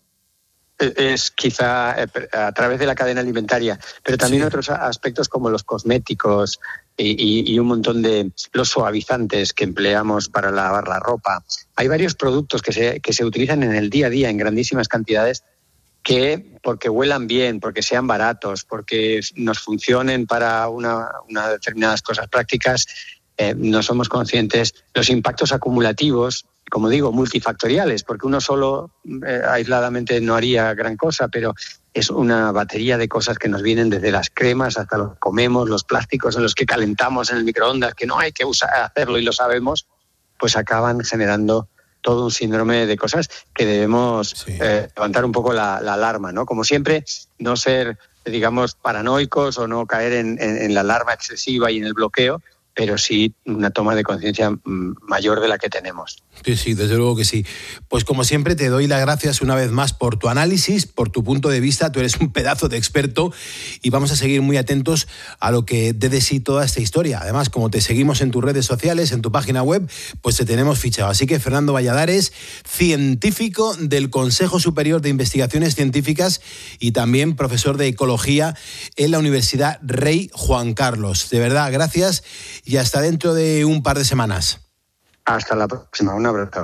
Es quizá a través de la cadena alimentaria, pero también sí. Otros aspectos como los cosméticos y, y, y un montón de los suavizantes que empleamos para lavar la ropa. Hay varios productos que se, que se utilizan en el día a día en grandísimas cantidades que, porque huelan bien, porque sean baratos, porque nos funcionen para una, una determinadas cosas prácticas, eh, no somos conscientes los impactos acumulativos, como digo, multifactoriales, porque uno solo eh, aisladamente no haría gran cosa, pero es una batería de cosas que nos vienen desde las cremas hasta los que comemos, los plásticos en los que calentamos en el microondas, que no hay que usar, hacerlo y lo sabemos, pues acaban generando todo un síndrome de cosas que debemos sí. eh, levantar un poco la, la alarma, ¿no? Como siempre, no ser, digamos, paranoicos o no caer en, en, en la alarma excesiva y en el bloqueo, pero sí una toma de conciencia mayor de la que tenemos. Sí, sí, desde luego que sí. Pues como siempre te doy las gracias una vez más por tu análisis, por tu punto de vista. Tú eres un pedazo de experto y vamos a seguir muy atentos a lo que dé de sí toda esta historia. Además, como te seguimos en tus redes sociales, en tu página web, pues te tenemos fichado. Así que Fernando Valladares, científico del Consejo Superior de Investigaciones Científicas y también profesor de Ecología en la Universidad Rey Juan Carlos. De verdad, gracias y hasta dentro de un par de semanas. Hasta la próxima, un abrazo.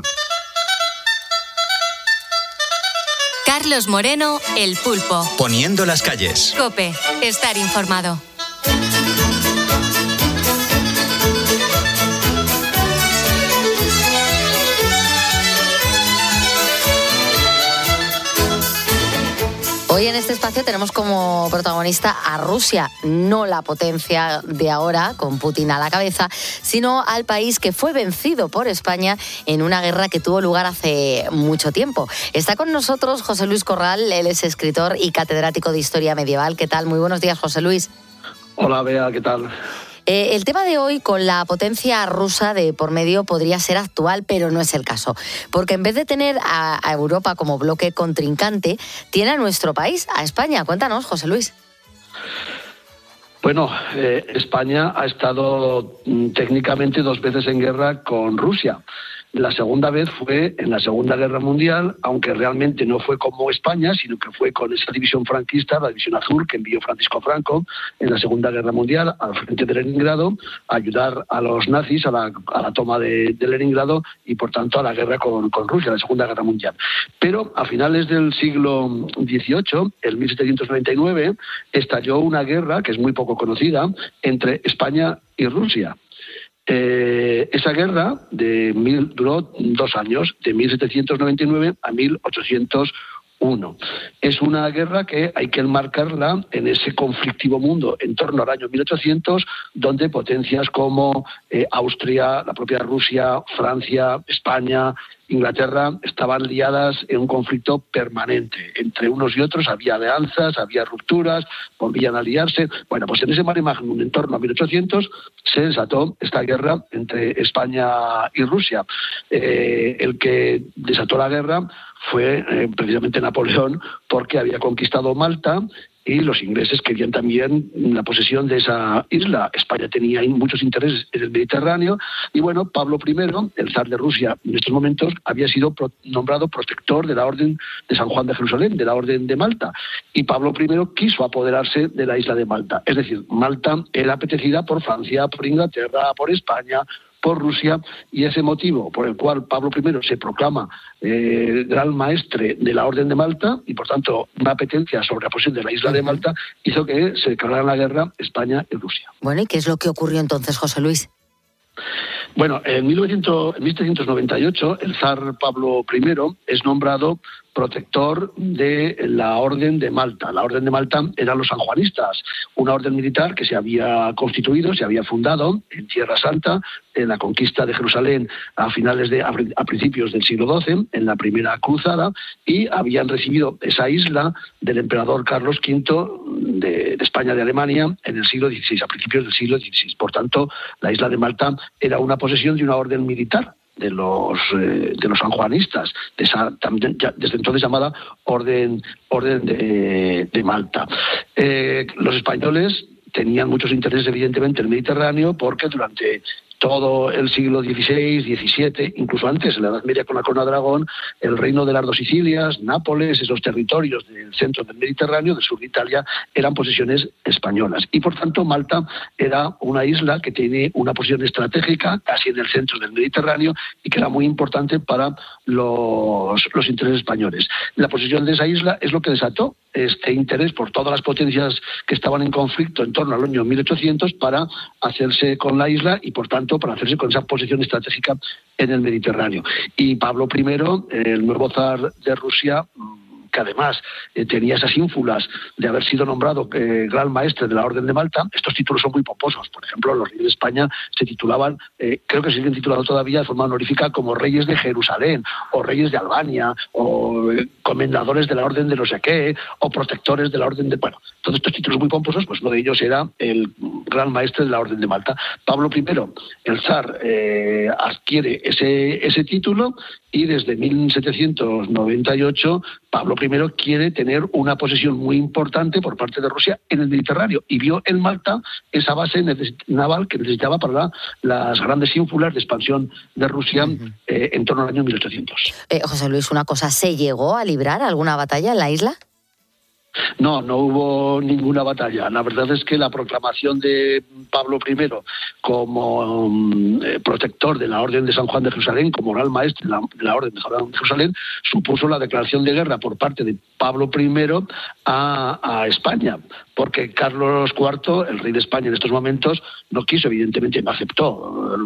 Carlos Moreno, El Pulpo. Poniendo las calles. COPE, estar informado. Hoy en este espacio tenemos como protagonista a Rusia, no la potencia de ahora, con Putin a la cabeza, sino al país que fue vencido por España en una guerra que tuvo lugar hace mucho tiempo. Está con nosotros José Luis Corral, él es escritor y catedrático de Historia Medieval. ¿Qué tal? Muy buenos días, José Luis. Hola, Bea, ¿qué tal? Eh, el tema de hoy, con la potencia rusa de por medio, podría ser actual, pero no es el caso. Porque en vez de tener a, a Europa como bloque contrincante, tiene a nuestro país, a España. Cuéntanos, José Luis. Bueno, eh, España ha estado mm, técnicamente dos veces en guerra con Rusia. La segunda vez fue en la Segunda Guerra Mundial, aunque realmente no fue como España, sino que fue con esa división franquista, la división azul, que envió Francisco Franco en la Segunda Guerra Mundial al frente de Leningrado, a ayudar a los nazis a la, a la toma de, de Leningrado y, por tanto, a la guerra con, con Rusia, la Segunda Guerra Mundial. Pero a finales del siglo dieciocho, en mil setecientos noventa y nueve, estalló una guerra, que es muy poco conocida, entre España y Rusia. Eh, esa guerra de mil, duró dos años, de mil setecientos noventa y nueve a mil ochocientos uno. Es una guerra que hay que enmarcarla en ese conflictivo mundo en torno al año mil ochocientos, donde potencias como eh, Austria, la propia Rusia, Francia, España, Inglaterra estaban liadas en un conflicto permanente. Entre unos y otros había alianzas, había rupturas, volvían a aliarse. Bueno, pues en ese mare magnum, en torno a mil ochocientos, se desató esta guerra entre España y Rusia. Eh, el que desató la guerra fue eh, precisamente Napoleón, porque había conquistado Malta y los ingleses querían también la posesión de esa isla. España tenía muchos intereses en el Mediterráneo y, bueno, Pablo primero, el zar de Rusia en estos momentos, había sido pro- nombrado protector de la Orden de San Juan de Jerusalén, de la Orden de Malta, y Pablo primero quiso apoderarse de la isla de Malta. Es decir, Malta era apetecida por Francia, por Inglaterra, por España, por Rusia, y ese motivo por el cual Pablo primero se proclama eh, gran maestre de la Orden de Malta y, por tanto, una apetencia sobre la posesión de la isla de Malta hizo que se declarara la guerra España y Rusia. Bueno, ¿y qué es lo que ocurrió entonces, José Luis? Bueno, en mil setecientos noventa y ocho el zar Pablo primero es nombrado protector de la Orden de Malta. La Orden de Malta eran los sanjuanistas, una orden militar que se había constituido, se había fundado en Tierra Santa, en la conquista de Jerusalén a finales de, a principios del siglo doce, en la primera cruzada, y habían recibido esa isla del emperador Carlos quinto de, de España, de Alemania, en el siglo dieciséis, a principios del siglo dieciséis. Por tanto, la isla de Malta era una posesión de una orden militar de los eh, de los sanjuanistas, de esa, también, ya, desde entonces llamada Orden Orden de, de Malta. Eh, los españoles tenían muchos intereses, evidentemente, en el Mediterráneo, porque durante todo el siglo dieciséis, diecisiete, incluso antes, en la Edad Media con la Corona de Aragón, el reino de las dos Sicilias, Nápoles, esos territorios del centro del Mediterráneo, del sur de Italia, eran posesiones españolas. Y, por tanto, Malta era una isla que tiene una posición estratégica casi en el centro del Mediterráneo y que era muy importante para los, los intereses españoles. La posesión de esa isla es lo que desató este interés por todas las potencias que estaban en conflicto en torno al año mil ochocientos para hacerse con la isla y, por tanto, para hacerse con esa posición estratégica en el Mediterráneo. Y Pablo primero, el nuevo zar de Rusia, que además eh, tenía esas ínfulas de haber sido nombrado eh, gran maestre de la Orden de Malta. Estos títulos son muy pomposos. Por ejemplo, los reyes de España se titulaban, eh, creo que siguen titulados todavía de forma honorífica, como reyes de Jerusalén, o reyes de Albania, o eh, comendadores de la Orden de no sé qué, o protectores de la Orden de... Bueno, todos estos títulos muy pomposos, pues uno de ellos era el gran maestre de la Orden de Malta. Pablo primero, el zar, eh, adquiere ese, ese título y desde mil setecientos noventa y ocho Pablo primero quiere tener una posesión muy importante por parte de Rusia en el Mediterráneo y vio en Malta esa base naval que necesitaba para la, las grandes ínfulas de expansión de Rusia uh-huh. eh, en torno al año mil ochocientos. Eh, José Luis, una cosa, ¿se llegó a librar alguna batalla en la isla? No, no hubo ninguna batalla. La verdad es que la proclamación de Pablo primero como um, eh, protector de la Orden de San Juan de Jerusalén, como gran maestre de la, de la Orden de San Juan de Jerusalén, supuso la declaración de guerra por parte de Pablo primero a, a España, porque Carlos cuarto, el rey de España en estos momentos, no quiso, evidentemente, no aceptó,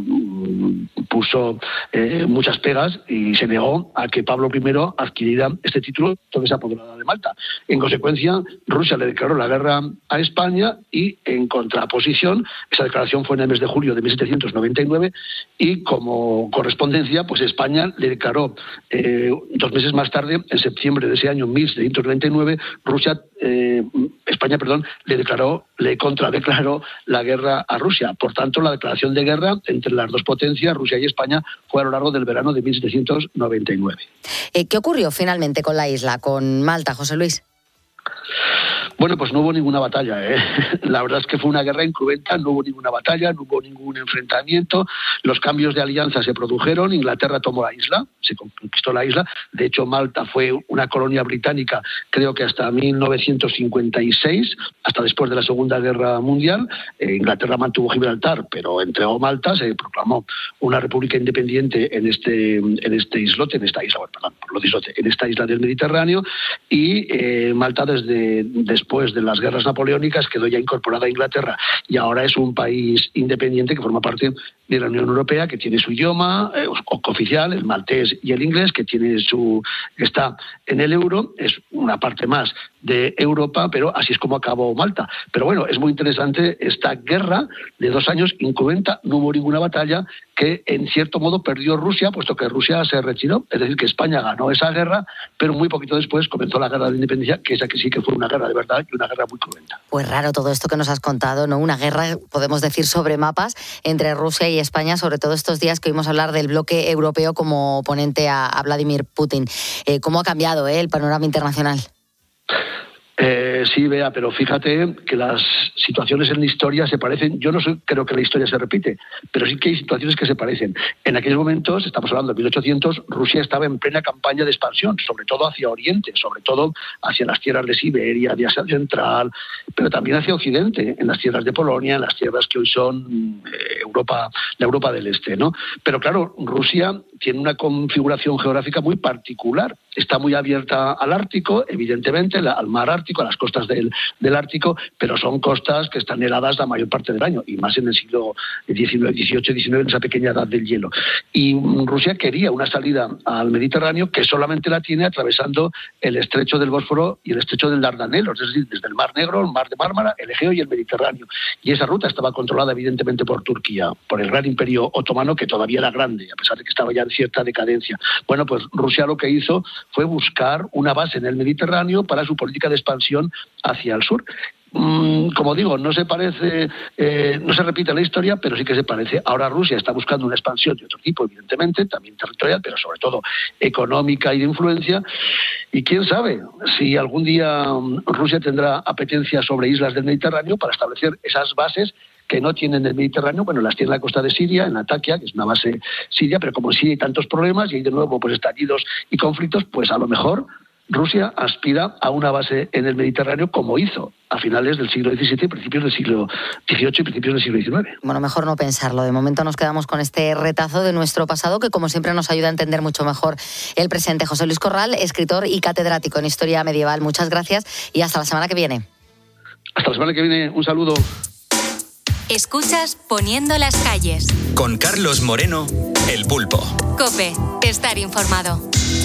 puso eh, muchas pegas y se negó a que Pablo primero adquiriera este título, entonces apoderada de Malta. En consecuencia, Rusia le declaró la guerra a España y, en contraposición, esa declaración fue en el mes de julio de mil setecientos noventa y nueve y, como correspondencia, pues España le declaró eh, dos meses más tarde, en septiembre de ese año mil setecientos noventa y nueve, Rusia, eh, España, perdón, le declaró, le contradeclaró la guerra a Rusia. Por tanto, la declaración de guerra entre las dos potencias, Rusia y España, fue a lo largo del verano de mil setecientos noventa y nueve. Eh, ¿Qué ocurrió finalmente con la isla, con Malta, José Luis? Bueno, pues no hubo ninguna batalla, ¿eh? La verdad es que fue una guerra incruenta, no hubo ninguna batalla, no hubo ningún enfrentamiento, los cambios de alianza se produjeron, Inglaterra tomó la isla, se conquistó la isla, de hecho Malta fue una colonia británica creo que hasta mil novecientos cincuenta y seis, hasta después de la Segunda Guerra Mundial. eh, Inglaterra mantuvo Gibraltar, pero entregó Malta, se proclamó una república independiente en este, en este islote, en esta isla, bueno, perdón, por lo de islote, en esta isla del Mediterráneo, y eh, Malta desde después después de las guerras napoleónicas quedó ya incorporada a Inglaterra y ahora es un país independiente que forma parte de la Unión Europea, que tiene su idioma eh, oficial, el maltés y el inglés, que tiene su que está en el euro, es una parte más de Europa, pero así es como acabó Malta. Pero bueno, es muy interesante esta guerra de dos años incruenta, no hubo ninguna batalla, que en cierto modo perdió Rusia, puesto que Rusia se retiró, es decir, que España ganó esa guerra, pero muy poquito después comenzó la guerra de independencia, que esa que sí que fue una guerra de verdad y una guerra muy cruenta. Pues raro todo esto que nos has contado, ¿no? Una guerra, podemos decir, sobre mapas entre Rusia y España, sobre todo estos días que oímos hablar del bloque europeo como oponente a, a Vladimir Putin. Eh, ¿Cómo ha cambiado eh, el panorama internacional? Eh, sí, Bea, pero fíjate que las situaciones en la historia se parecen. Yo no soy, creo que la historia se repite, pero sí que hay situaciones que se parecen. En aquellos momentos, estamos hablando de mil ochocientos, Rusia estaba en plena campaña de expansión, sobre todo hacia Oriente, sobre todo hacia las tierras de Siberia, de Asia Central, pero también hacia Occidente, en las tierras de Polonia, en las tierras que hoy son eh, Europa, la Europa del Este, ¿no? Pero claro, Rusia tiene una configuración geográfica muy particular. Está muy abierta al Ártico, evidentemente, la, al mar Ártico, a las costas del, del Ártico, pero son costas que están heladas la mayor parte del año, y más en el siglo diecinueve, dieciocho, diecinueve, en esa pequeña edad del hielo. Y Rusia quería una salida al Mediterráneo que solamente la tiene atravesando el estrecho del Bósforo y el estrecho del Dardanelos, es decir, desde el Mar Negro, el Mar de Mármara, el Egeo y el Mediterráneo. Y esa ruta estaba controlada evidentemente por Turquía, por el gran imperio otomano, que todavía era grande, a pesar de que estaba ya en cierta decadencia. Bueno, pues Rusia lo que hizo fue buscar una base en el Mediterráneo para su política de expansión hacia el sur. Mm, como digo, no se parece, eh, no se repite la historia, pero sí que se parece. Ahora Rusia está buscando una expansión de otro tipo, evidentemente, también territorial, pero sobre todo económica y de influencia. Y quién sabe si algún día Rusia tendrá apetencia sobre islas del Mediterráneo para establecer esas bases que no tienen el Mediterráneo. Bueno, las tiene en la costa de Siria, en Latakia, que es una base siria, pero como sí hay tantos problemas y hay de nuevo pues estallidos y conflictos, pues a lo mejor Rusia aspira a una base en el Mediterráneo, como hizo a finales del siglo diecisiete, principios del siglo dieciocho y principios del siglo diecinueve. Bueno, mejor no pensarlo. De momento nos quedamos con este retazo de nuestro pasado, que como siempre nos ayuda a entender mucho mejor el presente. José Luis Corral, escritor y catedrático en Historia Medieval. Muchas gracias y hasta la semana que viene. Hasta la semana que viene. Un saludo. Escuchas Poniendo las calles. Con Carlos Moreno, El Pulpo. COPE. Estar informado.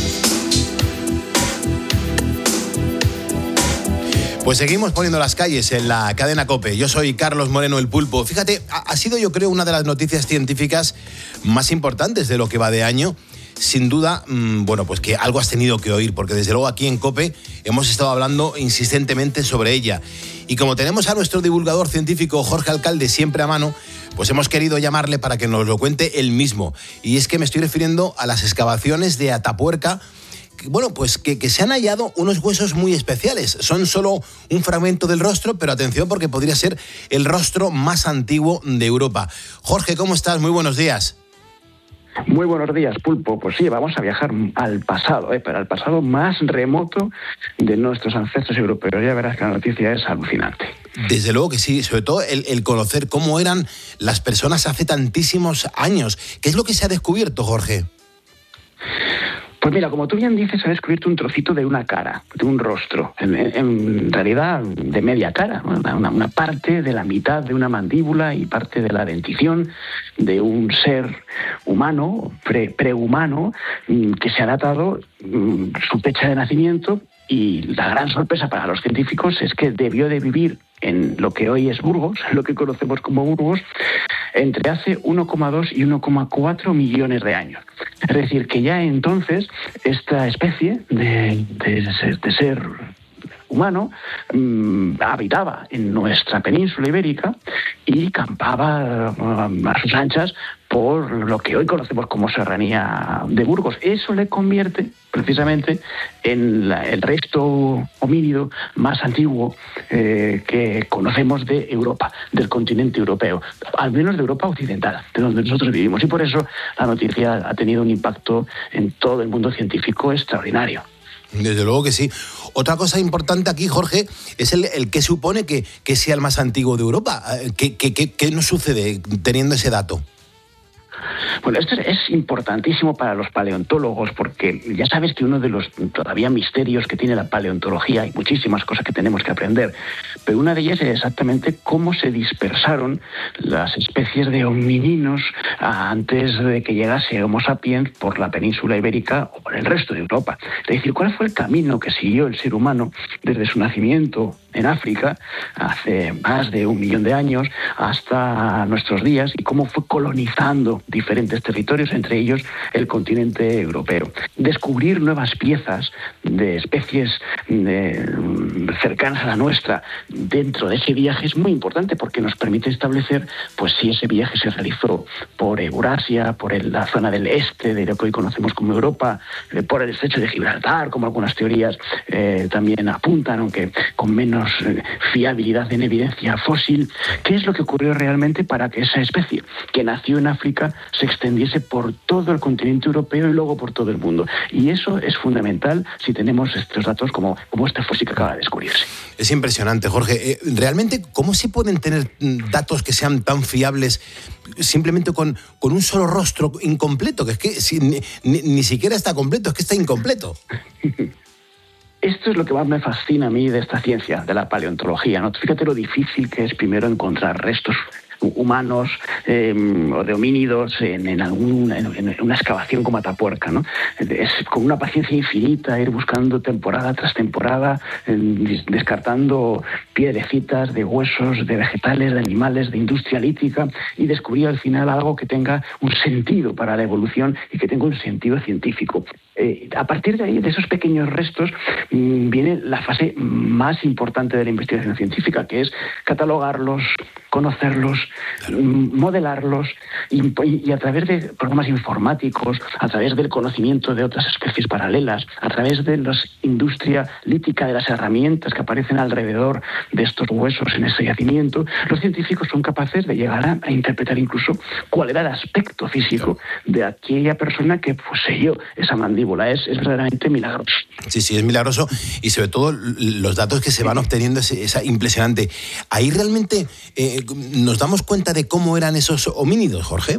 Pues seguimos poniendo las calles en la cadena COPE. Yo soy Carlos Moreno, El Pulpo. Fíjate, ha sido yo creo una de las noticias científicas más importantes de lo que va de año. Sin duda, mmm, bueno, pues que algo has tenido que oír, porque desde luego aquí en COPE hemos estado hablando insistentemente sobre ella. Y como tenemos a nuestro divulgador científico Jorge Alcalde siempre a mano, pues hemos querido llamarle para que nos lo cuente él mismo. Y es que me estoy refiriendo a las excavaciones de Atapuerca. Bueno, pues que, que se han hallado unos huesos muy especiales. Son solo un fragmento del rostro, pero atención porque podría ser el rostro más antiguo de Europa. Jorge, ¿cómo estás? Muy buenos días. Muy buenos días, Pulpo. Pues sí, vamos a viajar al pasado, ¿eh? pero al pasado más remoto de nuestros ancestros europeos. Ya verás que la noticia es alucinante. Desde luego que sí, sobre todo el, el conocer cómo eran las personas hace tantísimos años. ¿Qué es lo que se ha descubierto, Jorge? Pues mira, como tú bien dices, ha descubierto un trocito de una cara, de un rostro, en, en realidad de media cara, una, una parte de la mitad de una mandíbula y parte de la dentición de un ser humano, pre, prehumano, que se ha datado su fecha de nacimiento, y la gran sorpresa para los científicos es que debió de vivir en lo que hoy es Burgos, lo que conocemos como Burgos, entre hace uno coma dos y uno coma cuatro millones de años. Es decir, que ya entonces esta especie de, de, ser, de ser humano mmm, habitaba en nuestra península ibérica y campaba a sus anchas por lo que hoy conocemos como Serranía de Burgos. Eso le convierte precisamente en la, el resto homínido más antiguo eh, que conocemos de Europa, del continente europeo, al menos de Europa occidental, de donde nosotros vivimos. Y por eso la noticia ha tenido un impacto en todo el mundo científico extraordinario. Desde luego que sí. Otra cosa importante aquí, Jorge, es el, el que supone que, que sea el más antiguo de Europa. ¿Qué, qué, qué, qué nos sucede teniendo ese dato? Bueno, esto es importantísimo para los paleontólogos porque ya sabes que uno de los todavía misterios que tiene la paleontología, hay muchísimas cosas que tenemos que aprender, pero una de ellas es exactamente cómo se dispersaron las especies de homininos antes de que llegase Homo sapiens por la península ibérica o por el resto de Europa. Es decir, ¿cuál fue el camino que siguió el ser humano desde su nacimiento en África hace más de un millón de años hasta nuestros días y cómo fue colonizando diferentes territorios, entre ellos el continente europeo? Descubrir nuevas piezas de especies de, cercanas a la nuestra dentro de ese viaje es muy importante porque nos permite establecer pues si ese viaje se realizó por Eurasia, por el, la zona del este de lo que hoy conocemos como Europa, eh, por el estrecho de Gibraltar, como algunas teorías eh, también apuntan, aunque con menos eh, fiabilidad en evidencia fósil. ¿Qué es lo que ocurrió realmente para que esa especie que nació en África se extendiese por todo el continente europeo y luego por todo el mundo? Y eso es fundamental si tenemos estos datos como, como este fósil que acaba de descubrirse. Es impresionante, Jorge. Eh, realmente, ¿cómo se pueden tener datos que sean tan fiables simplemente con, con un solo rostro incompleto? Que es que si, ni, ni, ni siquiera está completo, es que está incompleto. Esto es lo que más me fascina a mí de esta ciencia, de la paleontología, ¿no? Fíjate lo difícil que es primero encontrar restos humanos eh, o de homínidos en, en, algún, en, en una excavación como Atapuerca, ¿no? Es con una paciencia infinita ir buscando temporada tras temporada, eh, descartando piedrecitas de huesos, de vegetales, de animales, de industria lítica y descubrir al final algo que tenga un sentido para la evolución y que tenga un sentido científico. Eh, a partir de ahí, de esos pequeños restos, mmm, viene la fase más importante de la investigación científica, que es catalogarlos, conocerlos, modelarlos y, y a través de programas informáticos, a través del conocimiento de otras especies paralelas, a través de la industria lítica, de las herramientas que aparecen alrededor de estos huesos en ese yacimiento, los científicos son capaces de llegar a, a interpretar incluso cuál era el aspecto físico de aquella persona que poseyó esa mandíbula. Es, es verdaderamente milagroso. Sí, sí, es milagroso y sobre todo los datos que se van obteniendo es, es impresionante. Ahí realmente eh, nos damos cuenta de cómo eran esos homínidos, Jorge.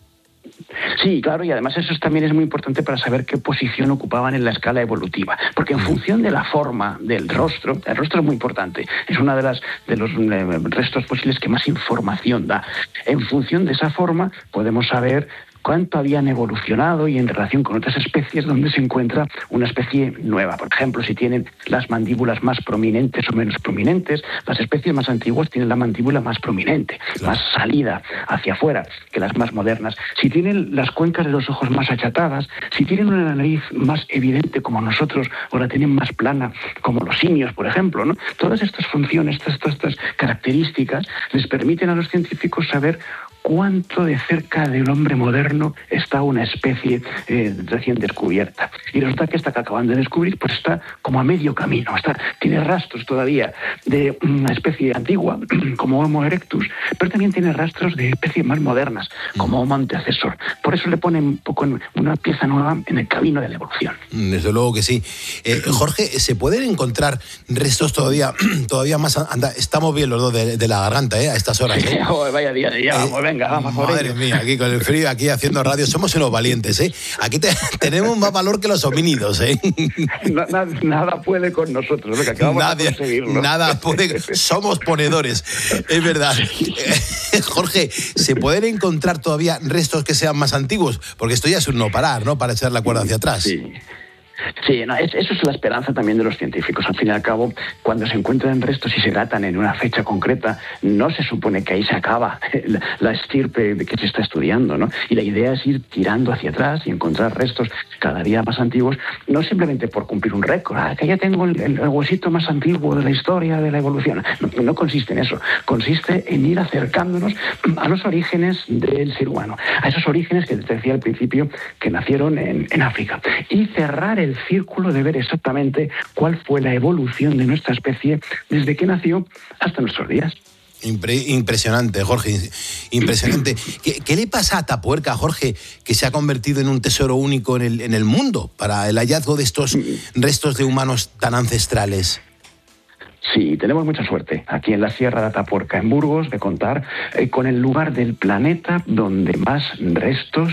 Sí, claro, y además eso también es muy importante para saber qué posición ocupaban en la escala evolutiva, porque en función de la forma del rostro, el rostro es muy importante, es uno de, las, de los restos fósiles que más información da. En función de esa forma podemos saber cuánto habían evolucionado y en relación con otras especies donde se encuentra una especie nueva. Por ejemplo, si tienen las mandíbulas más prominentes o menos prominentes, las especies más antiguas tienen la mandíbula más prominente, claro, más salida hacia afuera que las más modernas. Si tienen las cuencas de los ojos más achatadas, si tienen una nariz más evidente como nosotros o la tienen más plana como los simios, por ejemplo, ¿no? Todas estas funciones, estas, estas, estas características les permiten a los científicos saber cuánto de cerca del hombre moderno está una especie eh, recién descubierta. Y resulta que esta que acaban de descubrir pues está como a medio camino, está, tiene rastros todavía de una especie antigua, como Homo erectus, pero también tiene rastros de especies más modernas, como Homo antecesor. Por eso le ponen un poco en una pieza nueva en el camino de la evolución. Desde luego que sí. Eh, Jorge, ¿se pueden encontrar restos todavía, todavía más? Anda, estamos bien los dos de, de la garganta, ¿eh? A estas horas, ¿eh? Oh, vaya día, ya vamos, venga. Vamos, madre mía, aquí con el frío, aquí haciendo radio, somos unos valientes, ¿eh? Aquí te, tenemos más valor que los homínidos, ¿eh? Nada, nada puede con nosotros, venga, que vamos Nadie, a conseguirlo. Nada puede, somos ponedores, es verdad. Jorge, ¿se pueden encontrar todavía restos que sean más antiguos? Porque esto ya es un no parar, ¿no? Para echar la cuerda hacia atrás. Sí. Sí, no, es, eso es la esperanza también de los científicos. Al fin y al cabo, cuando se encuentran restos y se datan en una fecha concreta, no se supone que ahí se acaba la, la estirpe de que se está estudiando, ¿no? Y la idea es ir tirando hacia atrás y encontrar restos cada día más antiguos, no simplemente por cumplir un récord, ah, que ya tengo el, el huesito más antiguo de la historia de la evolución. No, no consiste en eso. Consiste en ir acercándonos a los orígenes del ser humano, a esos orígenes que te decía al principio que nacieron en, en África, y cerrar el círculo de ver exactamente cuál fue la evolución de nuestra especie desde que nació hasta nuestros días. Impre- impresionante, Jorge, impresionante. ¿Qué, ¿Qué le pasa a Atapuerca, Jorge, que se ha convertido en un tesoro único en el, en el mundo para el hallazgo de estos restos de humanos tan ancestrales? Sí, tenemos mucha suerte aquí en la Sierra de Atapuerca, en Burgos, de contar eh, con el lugar del planeta donde más restos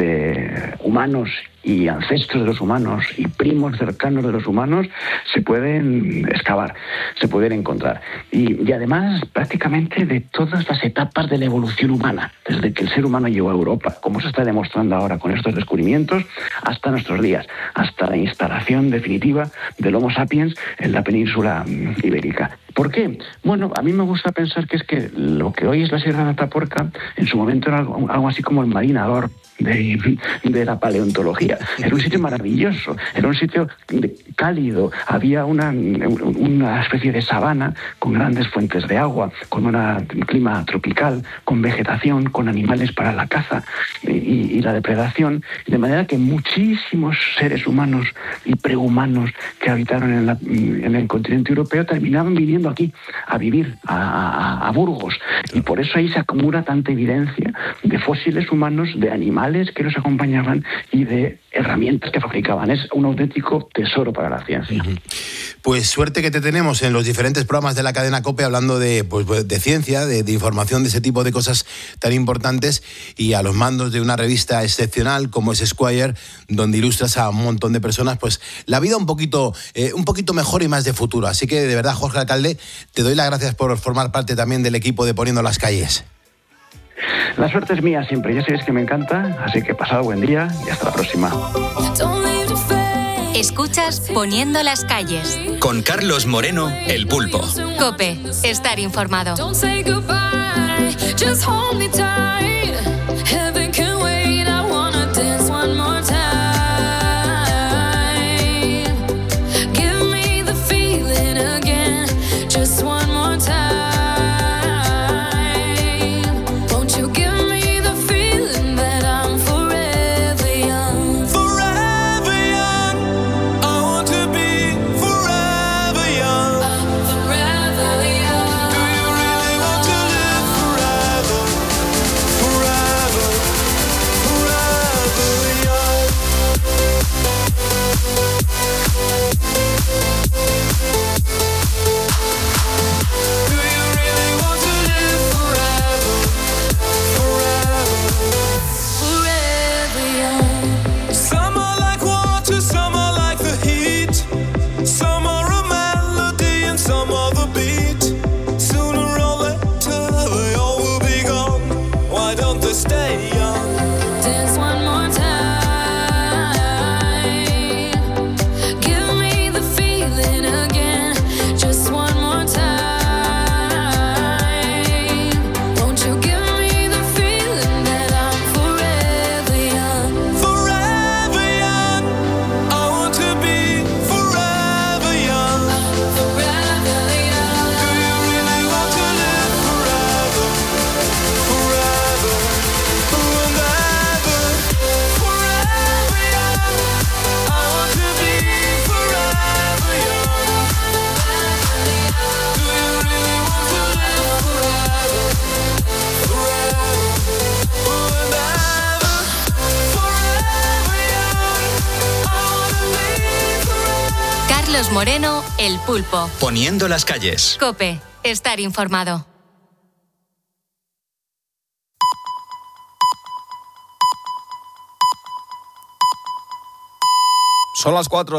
de humanos y ancestros de los humanos y primos cercanos de los humanos se pueden excavar, se pueden encontrar. Y, y además prácticamente de todas las etapas de la evolución humana, desde que el ser humano llegó a Europa, como se está demostrando ahora con estos descubrimientos, hasta nuestros días, hasta la instalación definitiva del Homo sapiens en la península ibérica. ¿Por qué? Bueno, a mí me gusta pensar que es que lo que hoy es la Sierra de Atapuerca, en su momento era algo, algo así como el marinador de, de la paleontología. Era un sitio maravilloso, era un sitio cálido, había una, una especie de sabana con grandes fuentes de agua, con una, un clima tropical, con vegetación, con animales para la caza y, y la depredación, de manera que muchísimos seres humanos y prehumanos que habitaron en, la, en el continente europeo terminaban viniendo aquí a vivir a, a, a Burgos, y por eso ahí se acumula tanta evidencia de fósiles humanos, de animales que los acompañaban y de herramientas que fabricaban. Es un auténtico tesoro para la ciencia. Pues suerte que te tenemos en los diferentes programas de la cadena COPE hablando de, pues, de ciencia, de, de información, de ese tipo de cosas tan importantes, y a los mandos de una revista excepcional como es Esquire, donde ilustras a un montón de personas, pues la vida un poquito, eh, un poquito mejor y más de futuro. Así que de verdad, Jorge Alcalde, te doy las gracias por formar parte también del equipo de Poniendo las Calles. La suerte es mía siempre, ya sabéis que me encanta, así que pasad buen día y hasta la próxima. Escuchas Poniendo las Calles. Con Carlos Moreno, El Pulpo. COPE, estar informado. Carlos Moreno, El Pulpo. Poniendo las Calles. COPE, estar informado. Son las cuatro.